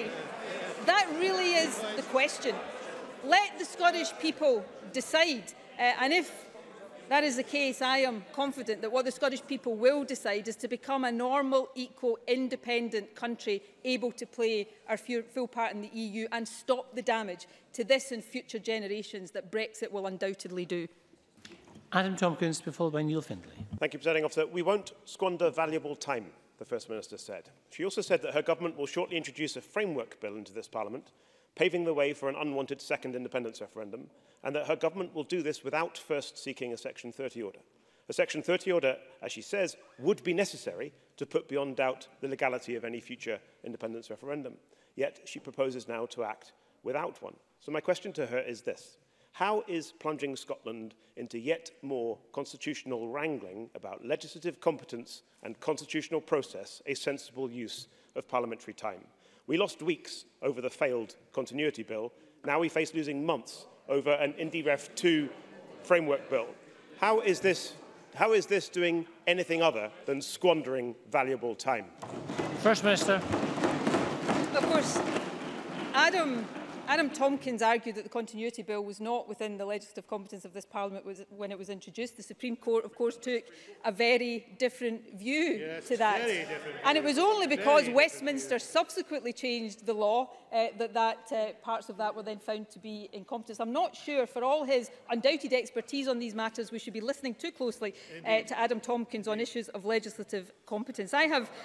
is the question. Let the Scottish people decide. And if that is the case, I am confident that what the Scottish people will decide is to become a normal, equal, independent country able to play our full part in the EU and stop the damage to this and future generations that Brexit will undoubtedly do. Adam Tompkins, to be followed by Neil Findlay. Thank you, Presiding Officer. We won't squander valuable time, the First Minister said. She also said that her government will shortly introduce a framework bill into this Parliament, paving the way for an unwanted second independence referendum, and that her government will do this without first seeking a Section 30 order. A Section 30 order, as she says, would be necessary to put beyond doubt the legality of any future independence referendum. Yet she proposes now to act without one. So my question to her is this. How is plunging Scotland into yet more constitutional wrangling about legislative competence and constitutional process a sensible use of parliamentary time? We lost weeks over the failed continuity bill. Now we face losing months over an IndyRef 2 framework bill. How is this doing anything other than squandering valuable time? First Minister. Of course, Adam Adam Tompkins argued that the Continuity Bill was not within the legislative competence of this Parliament when it was introduced. The Supreme Court, of course, took a very different view to that. And it was only because Westminster subsequently changed the law that parts of that were then found to be in competence. I'm not sure, for all his undoubted expertise on these matters, we should be listening too closely to Adam Tompkins on issues of legislative competence. I have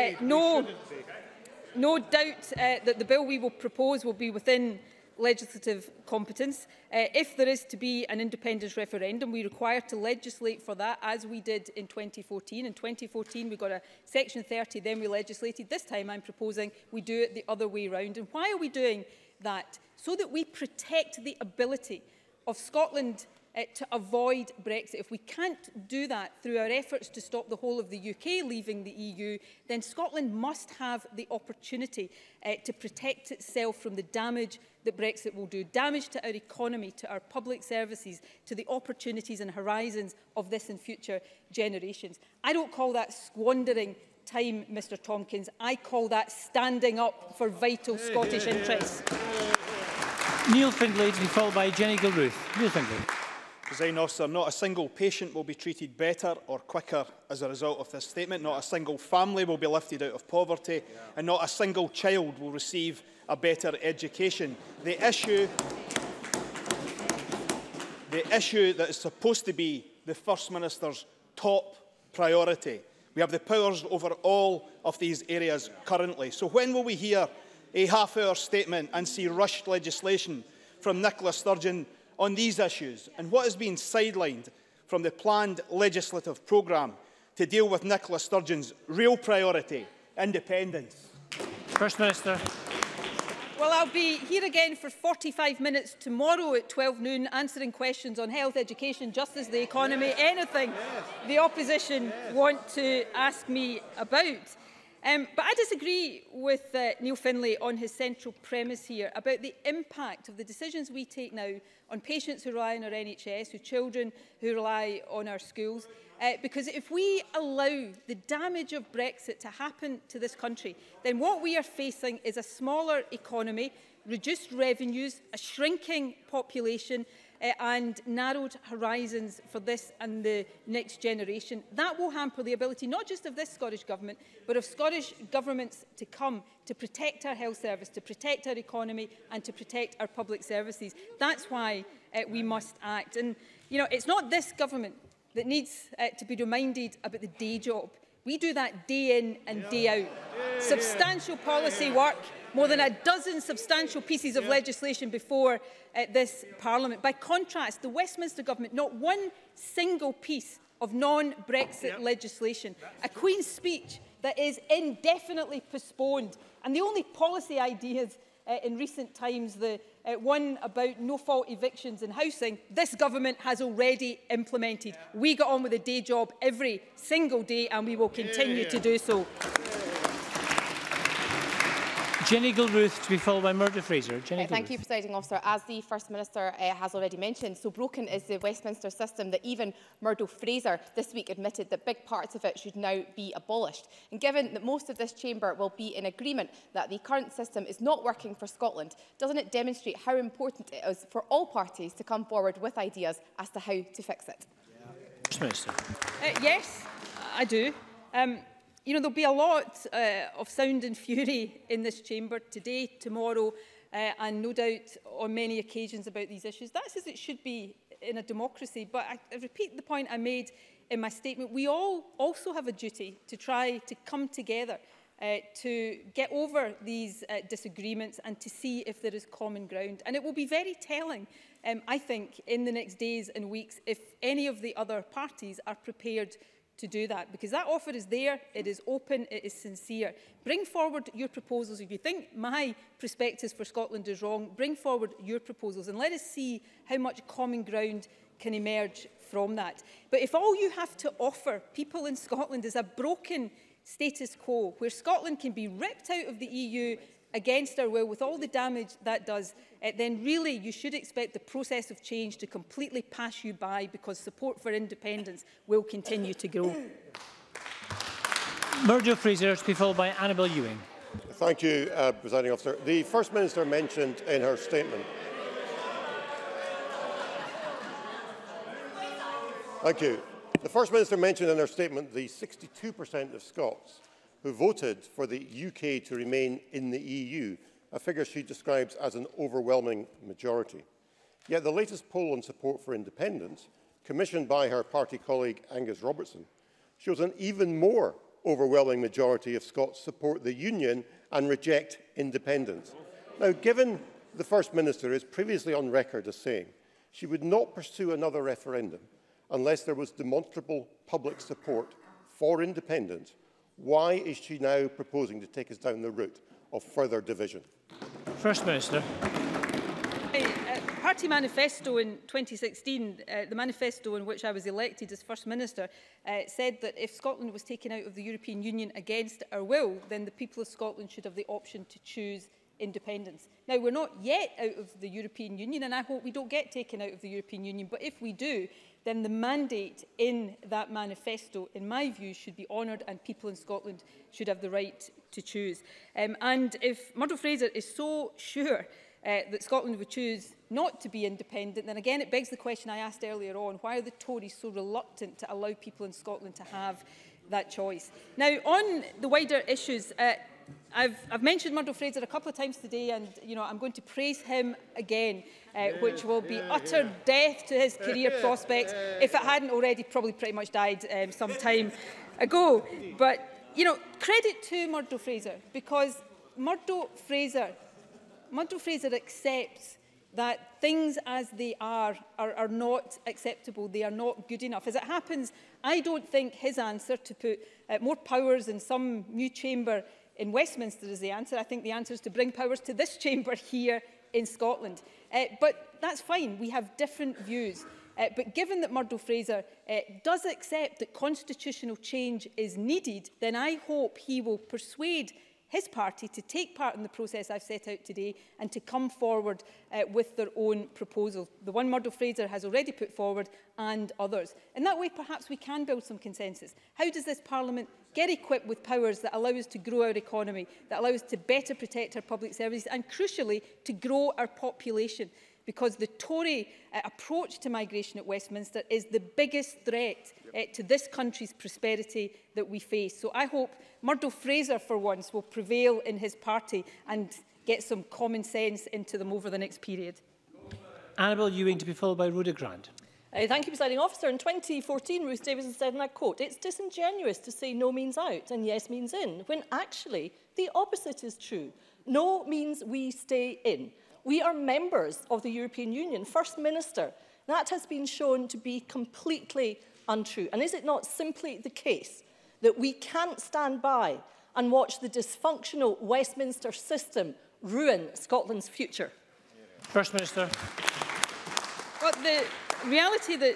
no doubt that the bill we will propose will be within legislative competence. If there is to be an independence referendum, we require to legislate for that, as we did in 2014. In 2014, we got a Section 30, then we legislated. This time, I'm proposing we do it the other way round. And why are we doing that? So that we protect the ability of Scotland to avoid Brexit. If we can't do that through our efforts to stop the whole of the UK leaving the EU, then Scotland must have the opportunity to protect itself from the damage that Brexit will do. Damage to our economy, to our public services, to the opportunities and horizons of this and future generations. I don't call that squandering time, Mr Tompkins. I call that standing up for vital Scottish interests. Neil Findlay to be followed by Jenny Gilruth. Neil Findlay. Presiding Officer, not a single patient will be treated better or quicker as a result of this statement. Not a single family will be lifted out of poverty, and not a single child will receive a better education. The issue that is supposed to be the First Minister's top priority. We have the powers over all of these areas currently. So when will we hear a half-hour statement and see rushed legislation from Nicola Sturgeon on these issues, and what is being sidelined from the planned legislative programme to deal with Nicola Sturgeon's real priority, independence? First Minister. Well, I'll be here again for 45 minutes tomorrow at 12 noon, answering questions on health, education, justice, the economy, anything the opposition want to ask me about. But I disagree with Neil Findlay on his central premise here about the impact of the decisions we take now on patients who rely on our NHS, on children who rely on our schools. Because if we allow the damage of Brexit to happen to this country, then what we are facing is a smaller economy, reduced revenues, a shrinking population, and narrowed horizons for this and the next generation. That will hamper the ability not just of this Scottish Government, but of Scottish governments to come to protect our health service, to protect our economy and to protect our public services. That's why we must act. And, you know, it's not this government that needs to be reminded about the day job. We do that day in and day out. Substantial policy work, more than a dozen substantial pieces of legislation before this Parliament. By contrast, the Westminster Government, not one single piece of non-Brexit legislation. A Queen's speech that is indefinitely postponed. And the only policy ideas in recent times, the one about no-fault evictions in housing, this government has already implemented. We got on with the day job every single day, and we will continue to do so. Jenny Gilruth to be followed by Murdo Fraser. Thank you, Presiding Officer. As the First Minister has already mentioned, so broken is the Westminster system that even Murdo Fraser this week admitted that big parts of it should now be abolished. And given that most of this chamber will be in agreement that the current system is not working for Scotland, doesn't it demonstrate how important it is for all parties to come forward with ideas as to how to fix it? First Minister. Yes, I do. You know, there'll be a lot of sound and fury in this chamber today, tomorrow, and no doubt on many occasions about these issues. That's as it should be in a democracy. But I repeat the point I made in my statement. We all also have a duty to try to come together to get over these disagreements and to see if there is common ground. And it will be very telling, I think, in the next days and weeks if any of the other parties are prepared to do that, because that offer is there, it is open, it is sincere. Bring forward your proposals. If you think my prospectus for Scotland is wrong, bring forward your proposals and let us see how much common ground can emerge from that. But if all you have to offer people in Scotland is a broken status quo, where Scotland can be ripped out of the EU against our will with all the damage that does, then really you should expect the process of change to completely pass you by, because support for independence will continue to grow. Murdo Fraser to be followed by Annabel Ewing. Thank you, Presiding Officer. The First Minister mentioned in her statement. Thank you. The First Minister mentioned in her statement the 62% of Scots who voted for the UK to remain in the EU, a figure she describes as an overwhelming majority. Yet the latest poll on support for independence, commissioned by her party colleague Angus Robertson, shows an even more overwhelming majority of Scots support the Union and reject independence. Now, given the First Minister is previously on record as saying she would not pursue another referendum unless there was demonstrable public support for independence, why is she now proposing to take us down the route of further division? First Minister. Party manifesto in 2016, the manifesto in which I was elected as First Minister, said that if Scotland was taken out of the European Union against our will, then the people of Scotland should have the option to choose independence. Now, we're not yet out of the European Union, and I hope we don't get taken out of the European Union, but if we do, then the mandate in that manifesto, in my view, should be honoured and people in Scotland should have the right to choose. And if Murdo Fraser is so sure that Scotland would choose not to be independent, then again it begs the question I asked earlier on, why are the Tories so reluctant to allow people in Scotland to have that choice? Now, on the wider issues, I've mentioned Murdo Fraser a couple of times today, and I'm going to praise him again, which will be utter death to his career prospects. If it hadn't already, probably pretty much died some time ago. But credit to Murdo Fraser, because Murdo Fraser accepts that things as they are not acceptable, they are not good enough. As it happens, I don't think his answer to put more powers in some new chamber in Westminster is the answer. I think the answer is to bring powers to this chamber here in Scotland. But that's fine, we have different views. But given that Murdo Fraser does accept that constitutional change is needed, then I hope he will persuade his party to take part in the process I've set out today and to come forward with their own proposal. The one Murdo Fraser has already put forward and others. In that way, perhaps we can build some consensus. How does this Parliament get equipped with powers that allow us to grow our economy, that allow us to better protect our public services and, crucially, to grow our population? Because the Tory approach to migration at Westminster is the biggest threat to this country's prosperity that we face. So I hope Murdo Fraser, for once, will prevail in his party and get some common sense into them over the next period. Annabel Ewing to be followed by Rhoda Grant. Thank you, Presiding Officer. In 2014, Ruth Davidson said, and I quote, "It's disingenuous to say no means out and yes means in, when actually the opposite is true. No means we stay in. We are members of the European Union. First Minister, that has been shown to be completely untrue. And is it not simply the case that we can't stand by and watch the dysfunctional Westminster system ruin Scotland's future? First Minister. Well, the reality that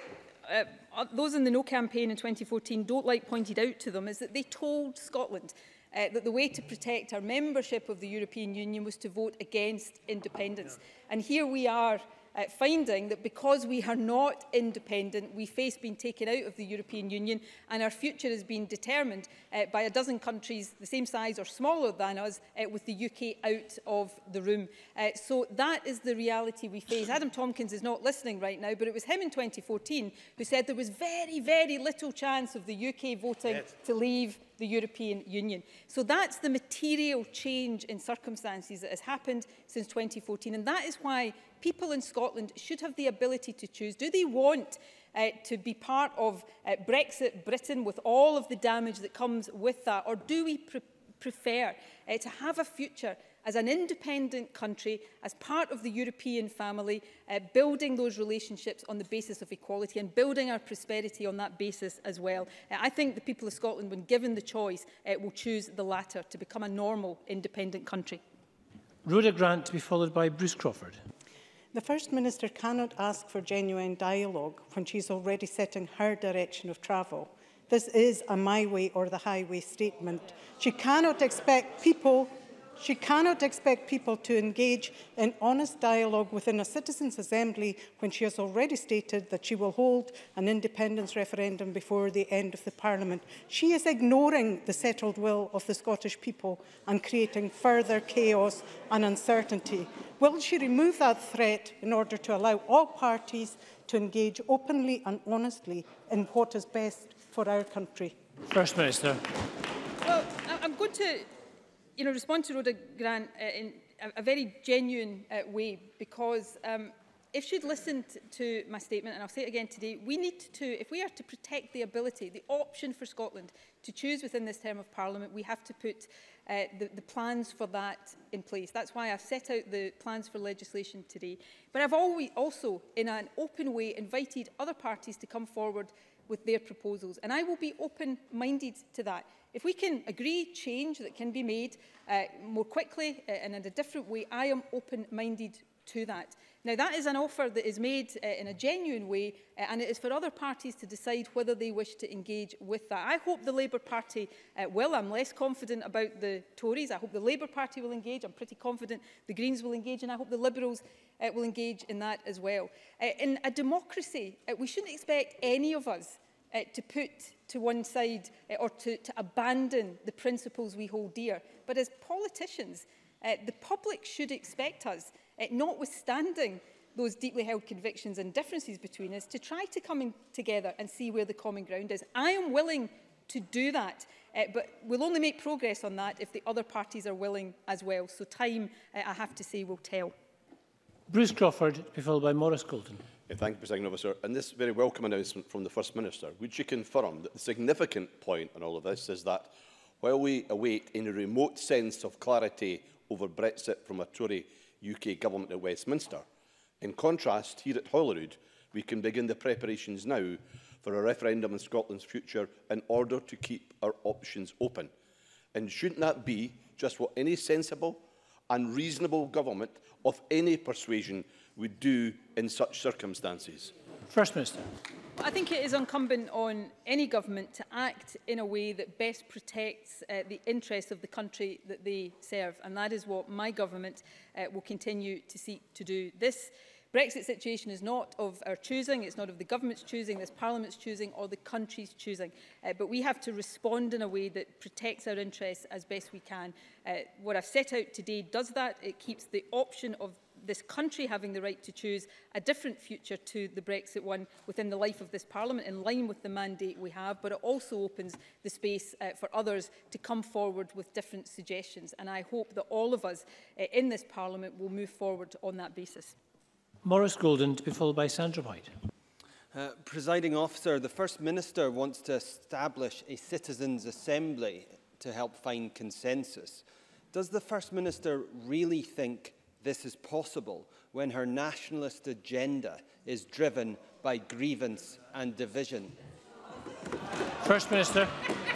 those in the No campaign in 2014 don't like pointed out to them is that they told Scotland that the way to protect our membership of the European Union was to vote against independence. And here we are finding that because we are not independent, we face being taken out of the European Union, and our future is being determined by a dozen countries the same size or smaller than us, with the UK out of the room. So that is the reality we face. Adam Tompkins is not listening right now, but it was him in 2014 who said there was very, very little chance of the UK voting to leave the European Union. So that's the material change in circumstances that has happened since 2014, and that is why people in Scotland should have the ability to choose. Do they want to be part of Brexit Britain with all of the damage that comes with that, or do we prefer to have a future as an independent country, as part of the European family, building those relationships on the basis of equality and building our prosperity on that basis as well? I think the people of Scotland, when given the choice, will choose the latter, to become a normal, independent country. Rhoda Grant to be followed by Bruce Crawford. The First Minister cannot ask for genuine dialogue when she's already setting her direction of travel. This is a my way or the highway statement. She cannot expect people She cannot expect people to engage in honest dialogue within a citizens' assembly when she has already stated that she will hold an independence referendum before the end of the Parliament. She is ignoring the settled will of the Scottish people and creating further chaos and uncertainty. Will she remove that threat in order to allow all parties to engage openly and honestly in what is best for our country? First Minister. Well, I'm going to respond to Rhoda Grant in a very genuine way, because if she'd listened to my statement, and I'll say it again today, we need to, if we are to protect the ability, the option for Scotland to choose within this term of Parliament, we have to put the plans for that in place. That's why I've set out the plans for legislation today. But I've always also, in an open way, invited other parties to come forward with their proposals, and I will be open-minded to that. If we can agree change that can be made more quickly and in a different way, I am open-minded to that. Now, that is an offer that is made in a genuine way, and it is for other parties to decide whether they wish to engage with that. I hope the Labour Party will. I'm less confident about the Tories. I hope the Labour Party will engage. I'm pretty confident the Greens will engage, and I hope the Liberals will engage in that as well. In a democracy, we shouldn't expect any of us to put to one side or to abandon the principles we hold dear. But as politicians, the public should expect us, notwithstanding those deeply held convictions and differences between us, to try to come together and see where the common ground is. I am willing to do that, but we'll only make progress on that if the other parties are willing as well. So time, I have to say, will tell. Bruce Crawford, to be followed by Maurice Golden. Thank you, Presiding Officer. And this very welcome announcement from the First Minister, would you confirm that the significant point in all of this is that while we await any remote sense of clarity over Brexit from a Tory UK government at Westminster, in contrast, here at Holyrood, we can begin the preparations now for a referendum on Scotland's future in order to keep our options open. And shouldn't that be just what any sensible and reasonable government of any persuasion would do in such circumstances? First Minister. I think it is incumbent on any government to act in a way that best protects the interests of the country that they serve, and that is what my government will continue to seek to do. This Brexit situation is not of our choosing, it's not of the government's choosing, this Parliament's choosing or the country's choosing, but we have to respond in a way that protects our interests as best we can. What I've set out today does that. It keeps the option of this country having the right to choose a different future to the Brexit one within the life of this Parliament, in line with the mandate we have, but it also opens the space for others to come forward with different suggestions. And I hope that all of us in this Parliament will move forward on that basis. Maurice Golden, to be followed by Sandra White. Presiding Officer, the First Minister wants to establish a citizens' assembly to help find consensus. Does the First Minister really think this is possible when her nationalist agenda is driven by grievance and division? First Minister.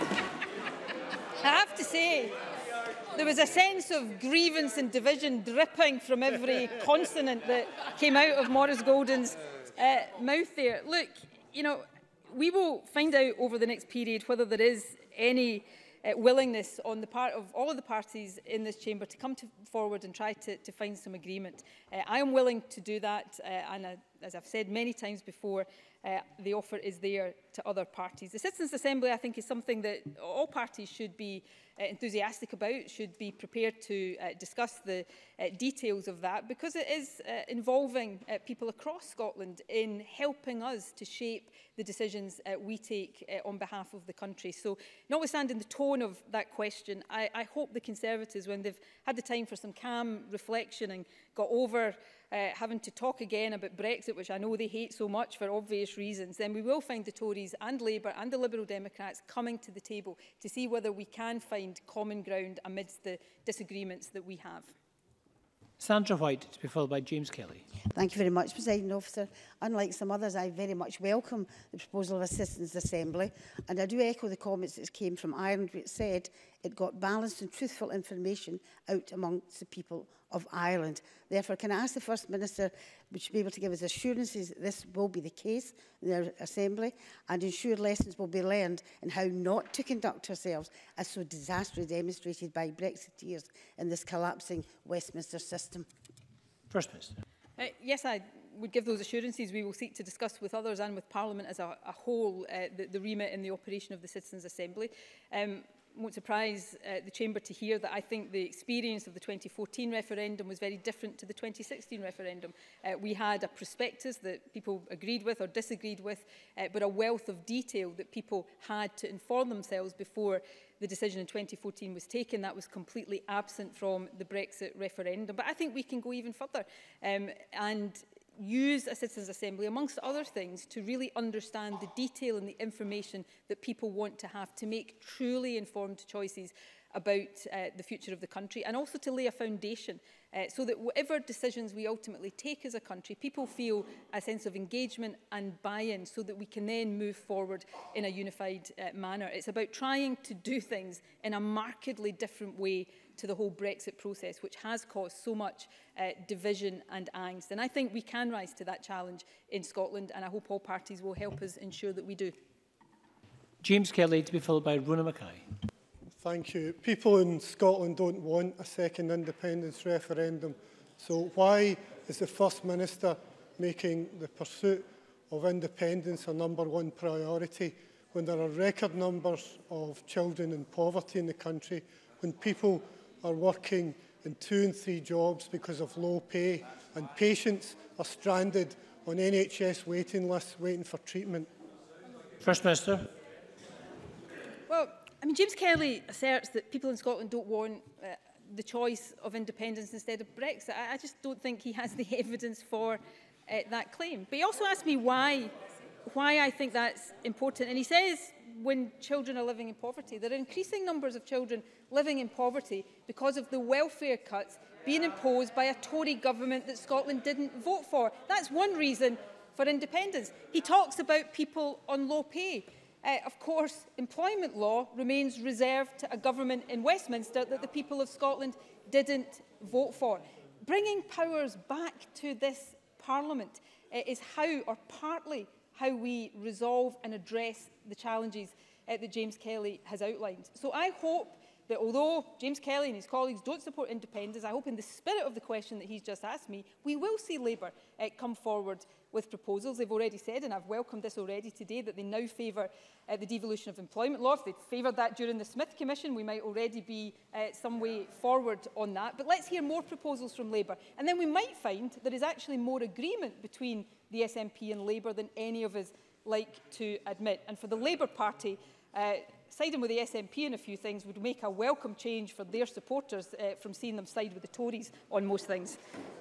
I have to say, there was a sense of grievance and division dripping from every consonant that came out of Maurice Golden's mouth there. Look, we will find out over the next period whether there is any willingness on the part of all of the parties in this chamber to come forward and try to find some agreement. I am willing to do that, and as I've said many times before, the offer is there to other parties. The Citizens' Assembly, I think, is something that all parties should be enthusiastic about, should be prepared to discuss the details of that, because it is involving people across Scotland in helping us to shape the decisions we take on behalf of the country. So, notwithstanding the tone of that question, I hope the Conservatives, when they've had the time for some calm reflection and got over having to talk again about Brexit, which I know they hate so much for obvious reasons, then we will find the Tories and Labour and the Liberal Democrats coming to the table to see whether we can find common ground amidst the disagreements that we have. Sandra White, to be followed by James Kelly. Thank you very much, Presiding Officer. Unlike some others, I very much welcome the proposal of a Citizens' Assembly, and I do echo the comments that came from Ireland, which said it got balanced and truthful information out amongst the people of Ireland. Therefore, can I ask the First Minister, would she be able to give us assurances that this will be the case in their Assembly and ensure lessons will be learned in how not to conduct ourselves as so disastrously demonstrated by Brexiteers in this collapsing Westminster system? First Minister. Yes, I would give those assurances. We will seek to discuss with others and with Parliament as a whole the remit in the operation of the Citizens' Assembly. Won't surprise the Chamber to hear that I think the experience of the 2014 referendum was very different to the 2016 referendum. We had a prospectus that people agreed with or disagreed with, but a wealth of detail that people had to inform themselves before the decision in 2014 was taken. That was completely absent from the Brexit referendum. But I think we can go even further and use a Citizens' Assembly, amongst other things, to really understand the detail and the information that people want to have to make truly informed choices about the future of the country, and also to lay a foundation so that whatever decisions we ultimately take as a country, people feel a sense of engagement and buy-in so that we can then move forward in a unified manner. It's about trying to do things in a markedly different way to the whole Brexit process, which has caused so much division and angst. And I think we can rise to that challenge in Scotland, and I hope all parties will help us ensure that we do. James Kelly, to be followed by Rona Mackay. Thank you. People in Scotland don't want a second independence referendum. So why is the First Minister making the pursuit of independence a #1 priority when there are record numbers of children in poverty in the country, when people are working in 2 and 3 jobs because of low pay, and patients are stranded on NHS waiting lists waiting for treatment? First Minister. Well, I mean, James Kelly asserts that people in Scotland don't want the choice of independence instead of Brexit. I just don't think he has the evidence for that claim. But he also asked me why I think that's important. And he says when children are living in poverty, there are increasing numbers of children living in poverty because of the welfare cuts being imposed by a Tory government that Scotland didn't vote for. That's one reason for independence. He talks about people on low pay. Of course, employment law remains reserved to a government in Westminster that the people of Scotland didn't vote for. Bringing powers back to this Parliament is how, or partly how, we resolve and address the challenges that James Kelly has outlined. So I hope that although James Kelly and his colleagues don't support independence, I hope in the spirit of the question that he's just asked me, we will see Labour come forward with proposals. They've already said, and I've welcomed this already today, that they now favour the devolution of employment law. If they'd favoured that during the Smith Commission, we might already be some way forward on that. But let's hear more proposals from Labour. And then we might find there is actually more agreement between the SNP and Labour than any of us like to admit. And for the Labour Party, siding with the SNP in a few things would make a welcome change for their supporters from seeing them side with the Tories on most things.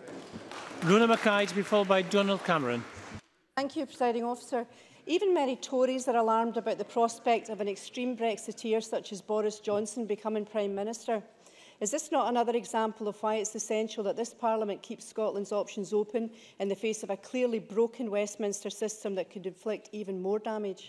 Rona Mackay, to be followed by Donald Cameron. Thank you, Presiding Officer. Even many Tories are alarmed about the prospect of an extreme Brexiteer such as Boris Johnson becoming Prime Minister. Is this not another example of why it's essential that this Parliament keeps Scotland's options open in the face of a clearly broken Westminster system that could inflict even more damage?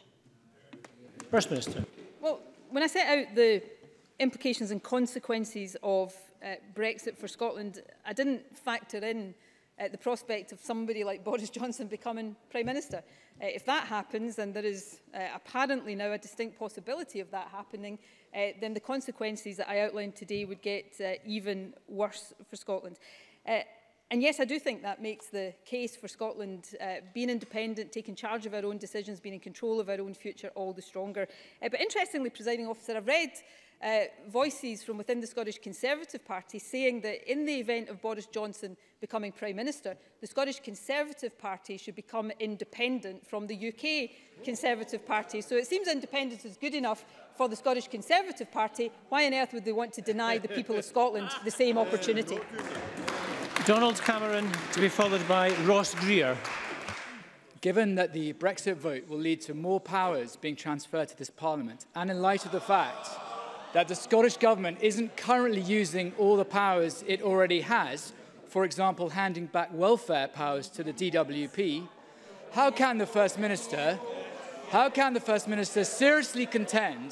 First Minister. Well, when I set out the implications and consequences of Brexit for Scotland, I didn't factor in the prospect of somebody like Boris Johnson becoming Prime Minister. If that happens, and there is apparently now a distinct possibility of that happening, then the consequences that I outlined today would get even worse for Scotland. And yes, I do think that makes the case for Scotland being independent, taking charge of our own decisions, being in control of our own future all the stronger. But interestingly, Presiding Officer, I've read voices from within the Scottish Conservative Party saying that in the event of Boris Johnson becoming Prime Minister, the Scottish Conservative Party should become independent from the UK Conservative Party. So it seems independence is good enough for the Scottish Conservative Party. Why on earth would they want to deny the people of Scotland the same opportunity? Donald Cameron, to be followed by Ross Greer. Given that the Brexit vote will lead to more powers being transferred to this Parliament, and in light of the fact that the Scottish Government isn't currently using all the powers it already has, for example, handing back welfare powers to the DWP, how can the First Minister seriously contend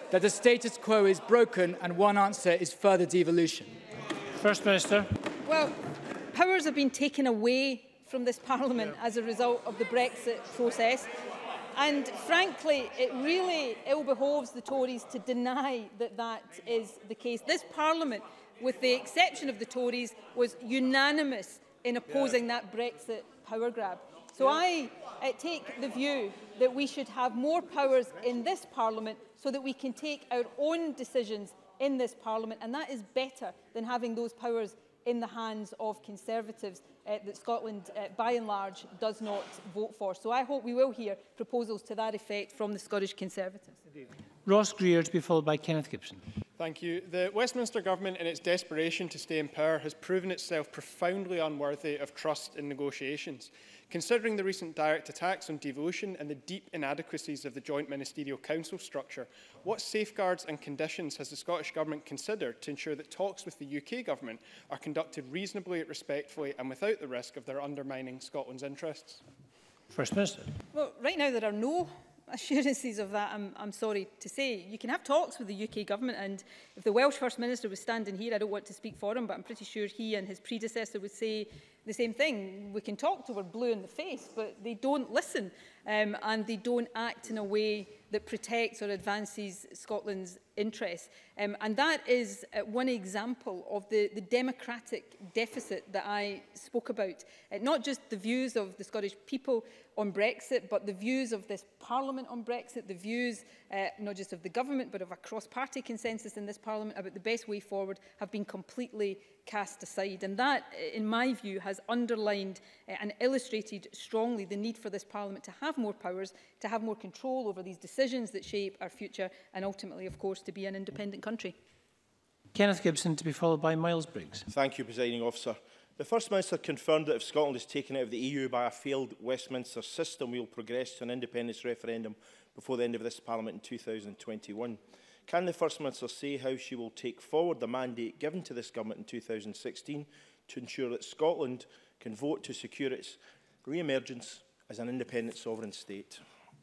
that the status quo is broken and one answer is further devolution? First Minister. Well, powers have been taken away from this Parliament as a result of the Brexit process. And frankly, it really ill-behoves the Tories to deny that that is the case. This Parliament, with the exception of the Tories, was unanimous in opposing that Brexit power grab. So I take the view that we should have more powers in this Parliament so that we can take our own decisions in this Parliament, and that is better than having those powers in the hands of Conservatives that Scotland, by and large, does not vote for. So I hope we will hear proposals to that effect from the Scottish Conservatives. Ross Greer, to be followed by Kenneth Gibson. Thank you. The Westminster Government, in its desperation to stay in power, has proven itself profoundly unworthy of trust in negotiations. Considering the recent direct attacks on devolution and the deep inadequacies of the Joint Ministerial Council structure, what safeguards and conditions has the Scottish Government considered to ensure that talks with the UK Government are conducted reasonably, respectfully and without the risk of their undermining Scotland's interests? First Minister. Well, right now there are no assurances of that, I'm sorry to say. You can have talks with the UK Government, and if the Welsh First Minister was standing here, I don't want to speak for him, but I'm pretty sure he and his predecessor would say the same thing. We can talk till we're blue in the face, but they don't listen, and they don't act in a way that protects or advances Scotland's interests. And that is one example of the democratic deficit that I spoke about. Not just the views of the Scottish people on Brexit, but the views of this Parliament on Brexit, the views not just of the government, but of a cross-party consensus in this Parliament about the best way forward have been completely cast aside. And that, in my view, has underlined and illustrated strongly the need for this Parliament to have more powers, to have more control over these decisions that shape our future, and ultimately, of course, to be an independent country. Kenneth Gibson, to be followed by Miles Briggs. Thank you, Presiding Officer. The First Minister confirmed that if Scotland is taken out of the EU by a failed Westminster system, we will progress to an independence referendum before the end of this Parliament in 2021. Can the First Minister say how she will take forward the mandate given to this Government in 2016 to ensure that Scotland can vote to secure its re-emergence as an independent sovereign state?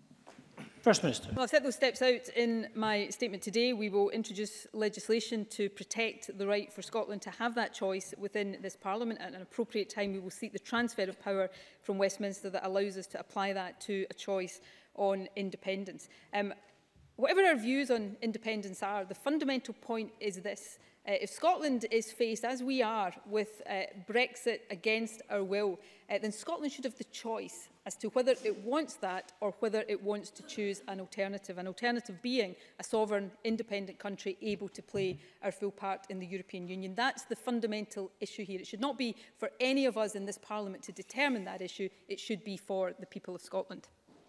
First Minister. Well, I've set those steps out in my statement today. We will introduce legislation to protect the right for Scotland to have that choice within this Parliament. At an appropriate time, we will seek the transfer of power from Westminster that allows us to apply that to a choice on independence. Whatever our views on independence are, the fundamental point is this. If Scotland is faced, as we are, with Brexit against our will, then Scotland should have the choice as to whether it wants that or whether it wants to choose an alternative being a sovereign, independent country able to play our full part in the European Union. That's the fundamental issue here. It should not be for any of us in this Parliament to determine that issue. It should be for the people of Scotland.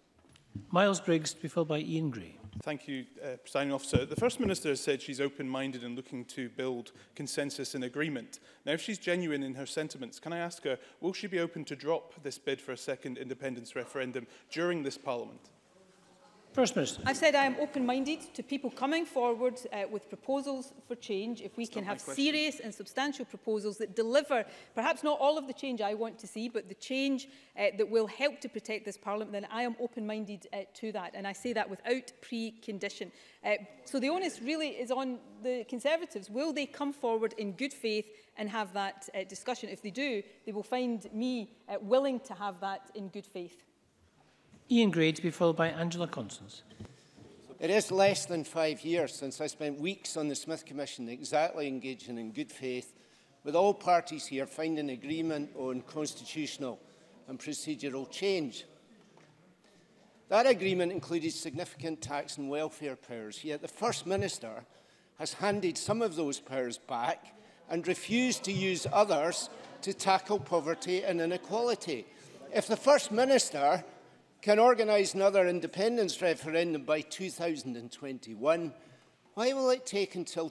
Miles Briggs, to be followed by Ian Gray. Thank you, Presiding Officer. The First Minister has said she's open-minded and looking to build consensus and agreement. Now, if she's genuine in her sentiments, can I ask her, will she be open to drop this bid for a second independence referendum during this Parliament? First Minister. I've said I am open-minded to people coming forward with proposals for change. If we can have serious and substantial proposals that deliver perhaps not all of the change I want to see, but the change that will help to protect this Parliament, then I am open-minded to that. And I say that without precondition. So the onus really is on the Conservatives. Will they come forward in good faith and have that discussion? If they do, they will find me willing to have that in good faith. Ian Gray, to be followed by Angela Constance. It is less than 5 years since I spent weeks on the Smith Commission exactly engaging in good faith with all parties here finding agreement on constitutional and procedural change. That agreement included significant tax and welfare powers, yet the First Minister has handed some of those powers back and refused to use others to tackle poverty and inequality. If the First Minister can organise another independence referendum by 2021, why will it take until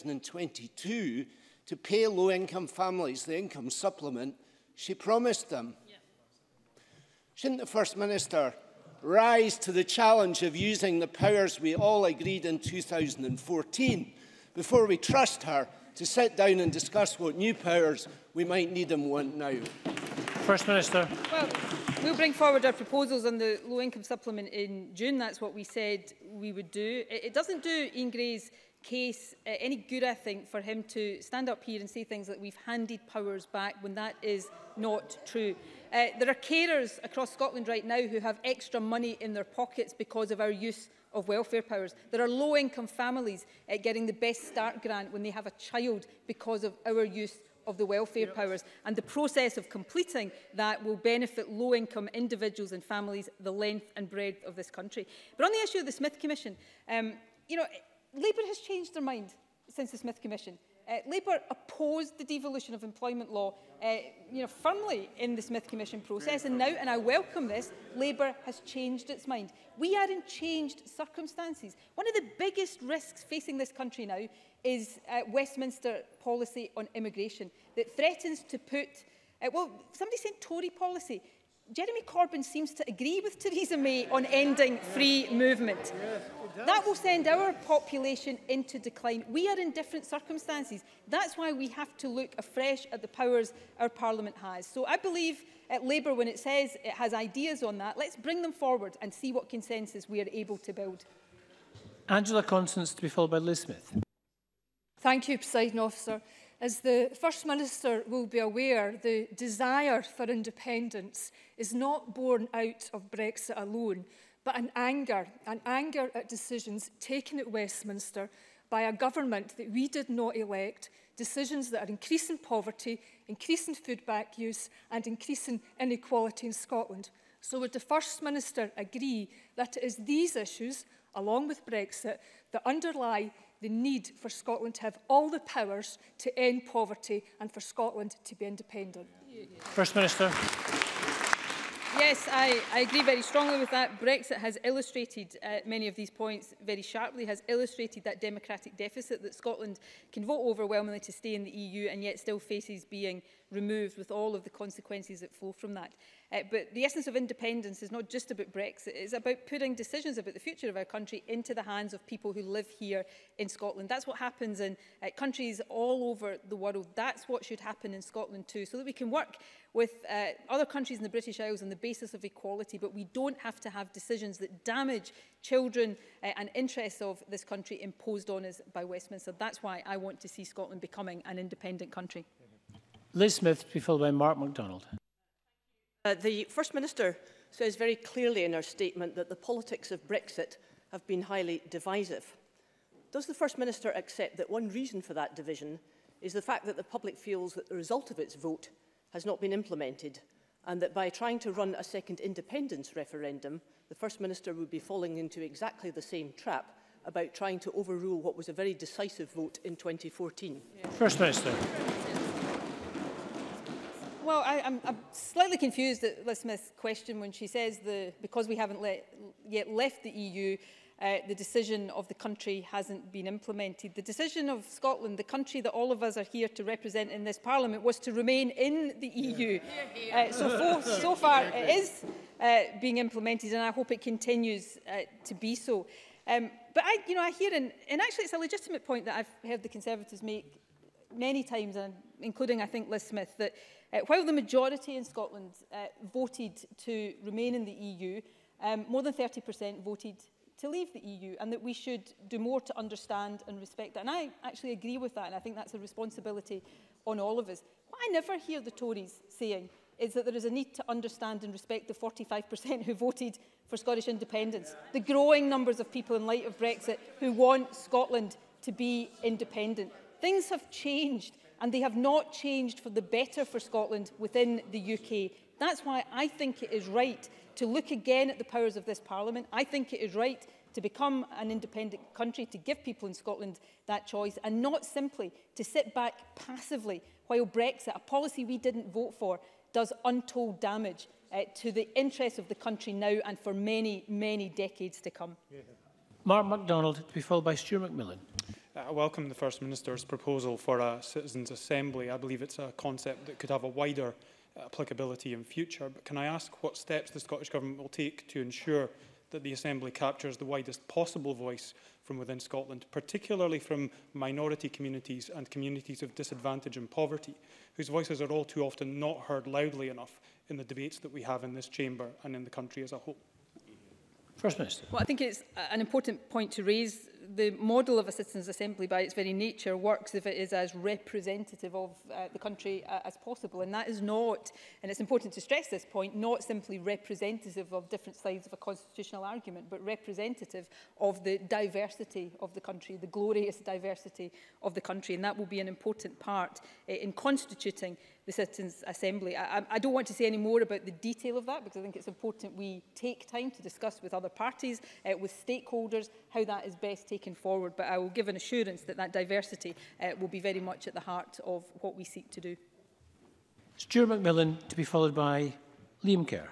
2022 to pay low-income families the income supplement she promised them? Shouldn't the First Minister rise to the challenge of using the powers we all agreed in 2014 before we trust her to sit down and discuss what new powers we might need and want now? First Minister. Well, We'll bring forward our proposals on the low-income supplement in June. That's what we said we would do. It doesn't do Ian Gray's case any good, I think, for him to stand up here and say things like we've handed powers back when that is not true. There are carers across Scotland right now who have extra money in their pockets because of our use of welfare powers. There are low-income families getting the Best Start grant when they have a child because of our use of the welfare powers, and the process of completing that will benefit low-income individuals and families the length and breadth of this country. But on the issue of the Smith Commission, Labour has changed their mind since the Smith Commission. Labour opposed the devolution of employment law firmly in the Smith Commission process, and now, and I welcome this, Labour has changed its mind. We are in changed circumstances. One of the biggest risks facing this country now is Westminster policy on immigration that threatens to put, somebody said Tory policy. Jeremy Corbyn seems to agree with Theresa May on ending free movement. That will send our population into decline. We are in different circumstances. That's why we have to look afresh at the powers our Parliament has. So I believe at Labour, when it says it has ideas on that, let's bring them forward and see what consensus we are able to build. Angela Constance, to be followed by Liz Smith. Thank you, Presiding Officer. As the First Minister will be aware, the desire for independence is not born out of Brexit alone, but an anger at decisions taken at Westminster by a government that we did not elect, decisions that are increasing poverty, increasing food bank use and increasing inequality in Scotland. So would the First Minister agree that it is these issues, along with Brexit, that underlie the need for Scotland to have all the powers to end poverty and for Scotland to be independent? First Minister. Yes, I agree very strongly with that. Brexit has illustrated many of these points very sharply, has illustrated that democratic deficit that Scotland can vote overwhelmingly to stay in the EU and yet still faces being removed with all of the consequences that flow from that. But the essence of independence is not just about Brexit, it's about putting decisions about the future of our country into the hands of people who live here in Scotland. That's what happens in countries all over the world. That's what should happen in Scotland too, so that we can work with other countries in the British Isles on the basis of equality, but we don't have to have decisions that damage children and interests of this country imposed on us by Westminster. That's why I want to see Scotland becoming an independent country. Liz Smith, to be followed by Mark MacDonald. The First Minister says very clearly in her statement that the politics of Brexit have been highly divisive. Does the First Minister accept that one reason for that division is the fact that the public feels that the result of its vote has not been implemented, and that by trying to run a second independence referendum, the First Minister would be falling into exactly the same trap about trying to overrule what was a very decisive vote in 2014? First Minister. Well, I'm slightly confused at Liz Smith's question when she says because we haven't yet left the EU, the decision of the country hasn't been implemented. The decision of Scotland, the country that all of us are here to represent in this Parliament, was to remain in the EU. So far it is being implemented, and I hope it continues to be so. But I hear, and actually it's a legitimate point that I've heard the Conservatives make many times, including I think Liz Smith, that while the majority in Scotland voted to remain in the EU, more than 30% voted to leave the EU, and that we should do more to understand and respect that. And I actually agree with that, and I think that's a responsibility on all of us. What I never hear the Tories saying is that there is a need to understand and respect the 45% who voted for Scottish independence, the growing numbers of people in light of Brexit who want Scotland to be independent. Things have changed, and they have not changed for the better for Scotland within the UK. That's why I think it is right to look again at the powers of this Parliament. I think it is right to become an independent country, to give people in Scotland that choice, and not simply to sit back passively while Brexit, a policy we didn't vote for, does untold damage to the interests of the country now and for many, many decades to come. Mark MacDonald, to be followed by Stuart Macmillan. I welcome the First Minister's proposal for a Citizens' Assembly. I believe it's a concept that could have a wider applicability in future. But can I ask what steps the Scottish Government will take to ensure that the Assembly captures the widest possible voice from within Scotland, particularly from minority communities and communities of disadvantage and poverty, whose voices are all too often not heard loudly enough in the debates that we have in this chamber and in the country as a whole? First Minister. Well, I think it's an important point to raise. The model of a citizens' assembly, by its very nature, works if it is as representative of the country as possible. And that is not, and it's important to stress this point, not simply representative of different sides of a constitutional argument, but representative of the diversity of the country, the glorious diversity of the country. And that will be an important part in constituting the Citizens' Assembly. I don't want to say any more about the detail of that, because I think it's important we take time to discuss with other parties, with stakeholders, how that is best taken forward. But I will give an assurance that that diversity will be very much at the heart of what we seek to do. Stuart Macmillan, to be followed by Liam Kerr.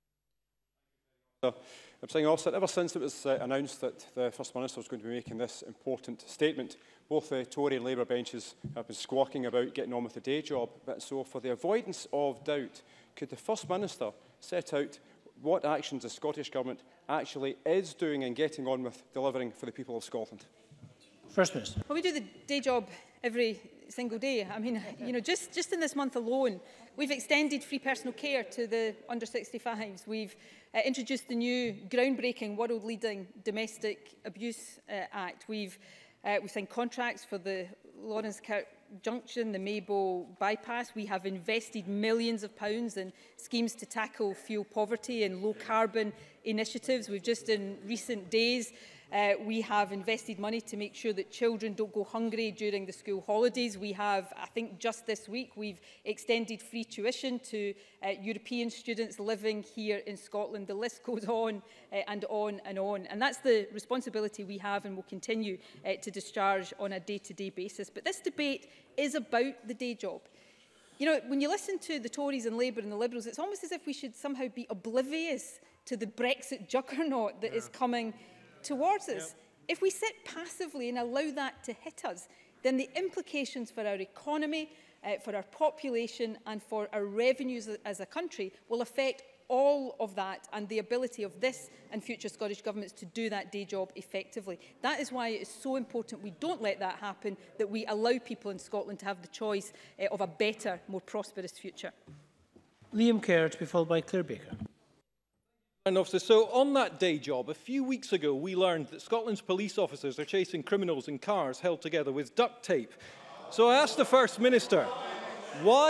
Presiding Officer, ever since it was announced that the First Minister was going to be making this important statement, both the Tory and Labour benches have been squawking about getting on with the day job. But so, for the avoidance of doubt, could the First Minister set out what actions the Scottish Government actually is doing and getting on with delivering for the people of Scotland? First Minister. Well, we do the day job every single day. I mean, you know, just in this month alone, we've extended free personal care to the under 65s. We've introduced the new groundbreaking, world-leading Domestic Abuse Act. We've signed contracts for the Lawrence Kirk Junction, the Maybole bypass. We have invested millions of pounds in schemes to tackle fuel poverty and low-carbon initiatives. We've just in recent days we have invested money to make sure that children don't go hungry during the school holidays. We have, I think just this week, we've extended free tuition to European students living here in Scotland. The list goes on and on and on. And that's the responsibility we have and will continue to discharge on a day-to-day basis. But this debate is about the day job. You know, when you listen to the Tories and Labour and the Liberals, it's almost as if we should somehow be oblivious to the Brexit juggernaut that is coming towards us. If we sit passively and allow that to hit us, then the implications for our economy, for our population and for our revenues as a country will affect all of that and the ability of this and future Scottish Governments to do that day job effectively. That is why it is so important we don't let that happen, that we allow people in Scotland to have the choice of a better, more prosperous future. Liam Kerr, to be followed by Claire Baker. Officer, so on that day job, a few weeks ago we learned that Scotland's police officers are chasing criminals in cars held together with duct tape. So I asked the First Minister, why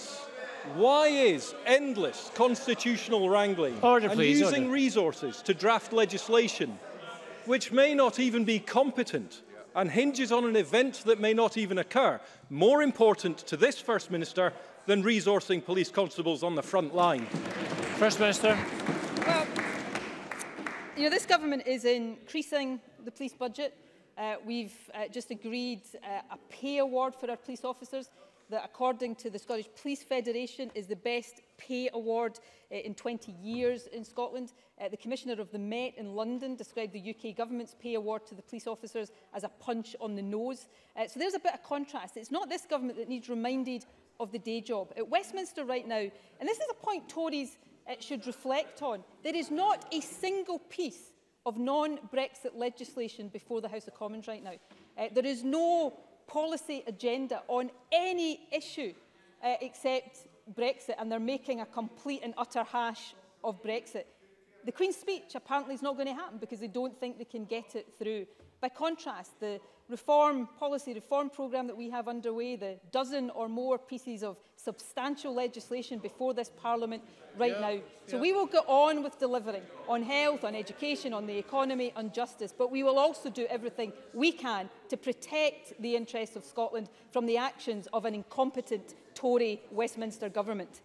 is endless constitutional wrangling and using resources to draft legislation which may not even be competent and hinges on an event that may not even occur more important to this First Minister than resourcing police constables on the front line? First Minister. Well, you know, this government is increasing the police budget. We've just agreed a pay award for our police officers that, according to the Scottish Police Federation, is the best pay award in 20 years in Scotland. The Commissioner of the Met in London described the UK government's pay award to the police officers as a punch on the nose. So there's a bit of contrast. It's not this government that needs reminded of the day job. At Westminster right now, and this is a point Tories should reflect on, there is not a single piece of non-Brexit legislation before the House of Commons right now. There is no policy agenda on any issue except Brexit, and they're making a complete and utter hash of Brexit. The Queen's speech apparently is not going to happen because they don't think they can get it through. By contrast, the policy reform programme that we have underway, the dozen or more pieces of substantial legislation before this Parliament right now. So we will go on with delivering on health, on education, on the economy, on justice, but we will also do everything we can to protect the interests of Scotland from the actions of an incompetent Tory Westminster government.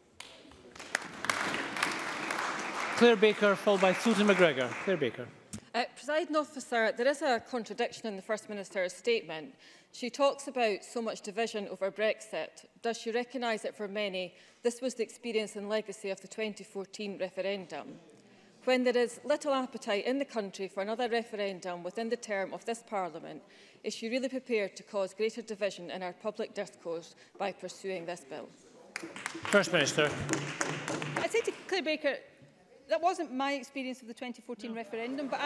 Claire Baker, followed by Fulton McGregor. Claire Baker. Presiding Officer, there is a contradiction in the First Minister's statement. She talks about so much division over Brexit. Does she recognise that for many, this was the experience and legacy of the 2014 referendum? When there is little appetite in the country for another referendum within the term of this Parliament, is she really prepared to cause greater division in our public discourse by pursuing this bill? First Minister. I'd say to Claire Baker, that wasn't my experience of the 2014 referendum, but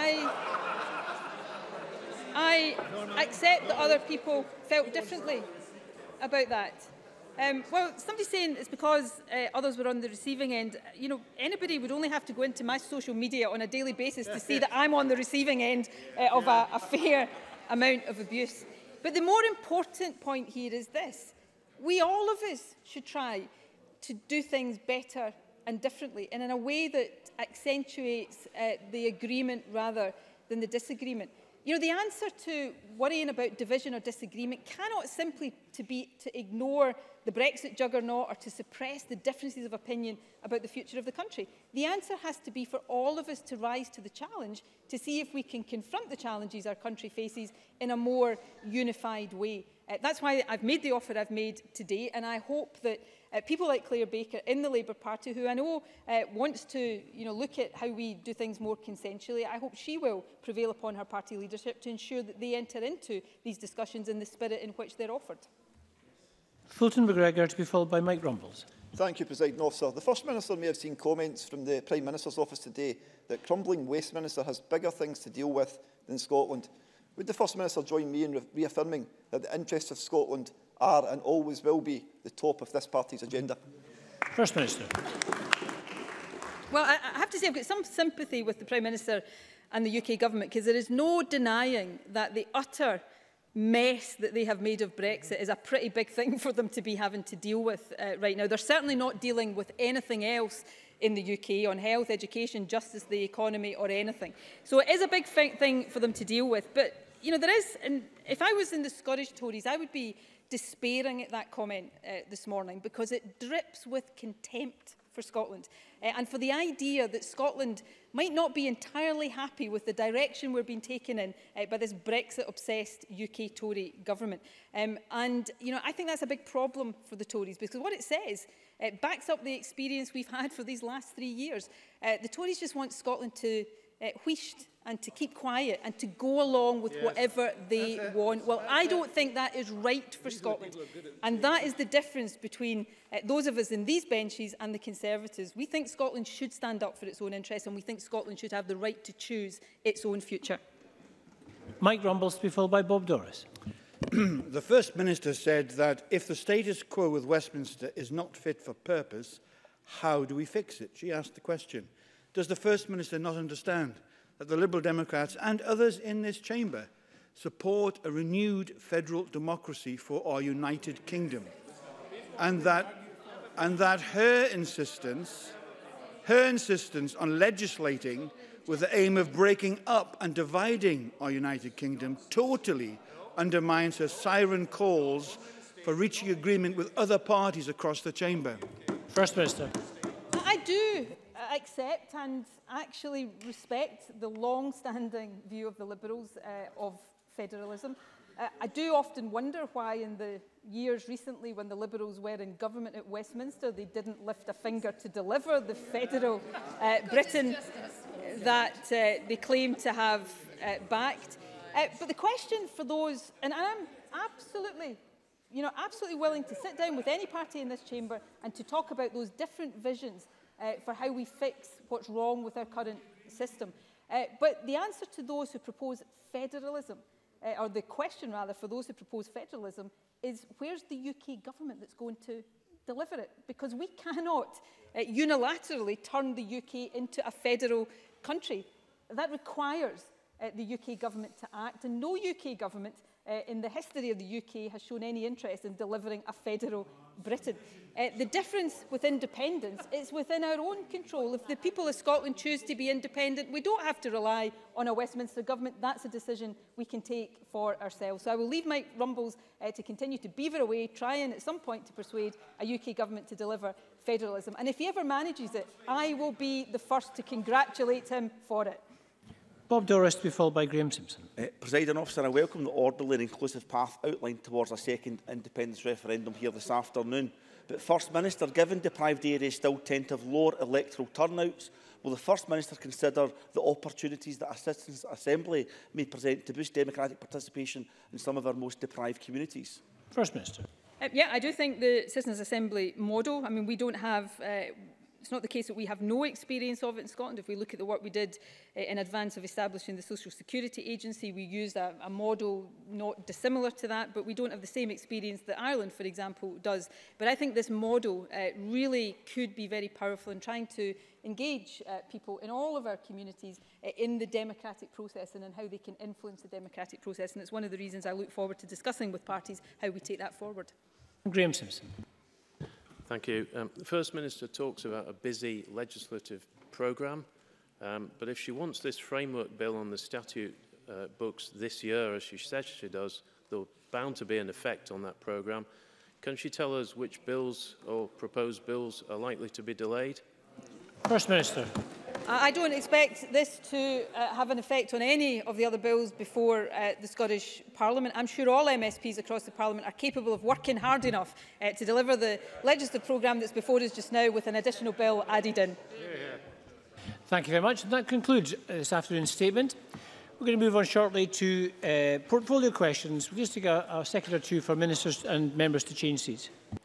I accept that other people felt differently about that. Well, somebody's saying it's because others were on the receiving end. You know, anybody would only have to go into my social media on a daily basis to see that I'm on the receiving end of a fair amount of abuse. But the more important point here is this. We, all of us, should try to do things better and differently and in a way that accentuates the agreement rather than the disagreement. You know, the answer to worrying about division or disagreement cannot simply be to ignore the Brexit juggernaut or to suppress the differences of opinion about the future of the country. The answer has to be for all of us to rise to the challenge to see if we can confront the challenges our country faces in a more unified way. That's why I've made the offer I've made today, and I hope that people like Claire Baker in the Labour Party, who I know wants to look at how we do things more consensually, I hope she will prevail upon her party leadership to ensure that they enter into these discussions in the spirit in which they're offered. Fulton McGregor, to be followed by Mike Rumbles. Thank you, President Officer. The First Minister may have seen comments from the Prime Minister's office today that crumbling Westminster has bigger things to deal with than Scotland. Would the First Minister join me in reaffirming that the interests of Scotland are and always will be the top of this party's agenda? First Minister. Well, I have to say I've got some sympathy with the Prime Minister and the UK Government, because there is no denying that the utter mess that they have made of Brexit is a pretty big thing for them to be having to deal with right now. They're certainly not dealing with anything else in the UK on health, education, justice, the economy or anything. So it is a big thing for them to deal with. But, you know, there is, and if I was in the Scottish Tories, I would be despairing at that comment this morning, because it drips with contempt for Scotland and for the idea that Scotland might not be entirely happy with the direction we're being taken in by this Brexit-obsessed UK Tory government. And, you know, I think that's a big problem for the Tories, because what it says, it backs up the experience we've had for these last 3 years. The Tories just want Scotland to wheeshed and to keep quiet and to go along with whatever they want. Well, I don't think that is right for Scotland. And that is the difference between those of us in these benches and the Conservatives. We think Scotland should stand up for its own interests, and we think Scotland should have the right to choose its own future. Mike Rumbles, to be followed by Bob Doris. The First Minister said that if the status quo with Westminster is not fit for purpose, how do we fix it? She asked the question. Does the First Minister not understand that the Liberal Democrats and others in this chamber support a renewed federal democracy for our United Kingdom? And that her insistence on legislating with the aim of breaking up and dividing our United Kingdom totally undermines her siren calls for reaching agreement with other parties across the chamber. First Minister. I do accept and actually respect the long-standing view of the Liberals of federalism. I do often wonder why in the years recently when the Liberals were in government at Westminster they didn't lift a finger to deliver the federal Britain that they claim to have backed. But the question for those, and I'm absolutely willing to sit down with any party in this chamber and to talk about those different visions for how we fix what's wrong with our current system. But the answer to those who propose federalism, or the question rather for those who propose federalism, is where's the UK government that's going to deliver it? Because we cannot unilaterally turn the UK into a federal country. That requires the UK government to act, and no UK government in the history of the UK has shown any interest in delivering a federal Britain. The difference with independence is within our own control. If the people of Scotland choose to be independent, we don't have to rely on a Westminster government. That's a decision we can take for ourselves. So I will leave Mike Rumbles to continue to beaver away, trying at some point to persuade a UK government to deliver federalism. And if he ever manages it, I will be the first to congratulate him for it. Bob Doris, to be followed by Graham Simpson. Presiding Officer, I welcome the orderly and inclusive path outlined towards a second independence referendum here this afternoon. But First Minister, given deprived areas still tend to have lower electoral turnouts, will the First Minister consider the opportunities that a Citizens' Assembly may present to boost democratic participation in some of our most deprived communities? First Minister. Yeah, I do think the Citizens' Assembly model, I mean, we don't have It's not the case that we have no experience of it in Scotland. If we look at the work we did in advance of establishing the Social Security Agency, we used a model not dissimilar to that, but we don't have the same experience that Ireland, for example, does. But I think this model really could be very powerful in trying to engage people in all of our communities in the democratic process and in how they can influence the democratic process. And it's one of the reasons I look forward to discussing with parties how we take that forward. Graham Simpson. Thank you. The First Minister talks about a busy legislative programme, but if she wants this framework bill on the statute books this year, as she says she does, there's bound to be an effect on that programme. Can she tell us which bills or proposed bills are likely to be delayed? First Minister. I don't expect this to have an effect on any of the other bills before the Scottish Parliament. I'm sure all MSPs across the Parliament are capable of working hard enough to deliver the legislative programme that's before us just now with an additional bill added in. Thank you very much. And that concludes this afternoon's statement. We're going to move on shortly to portfolio questions. We'll just take a second or two for ministers and members to change seats.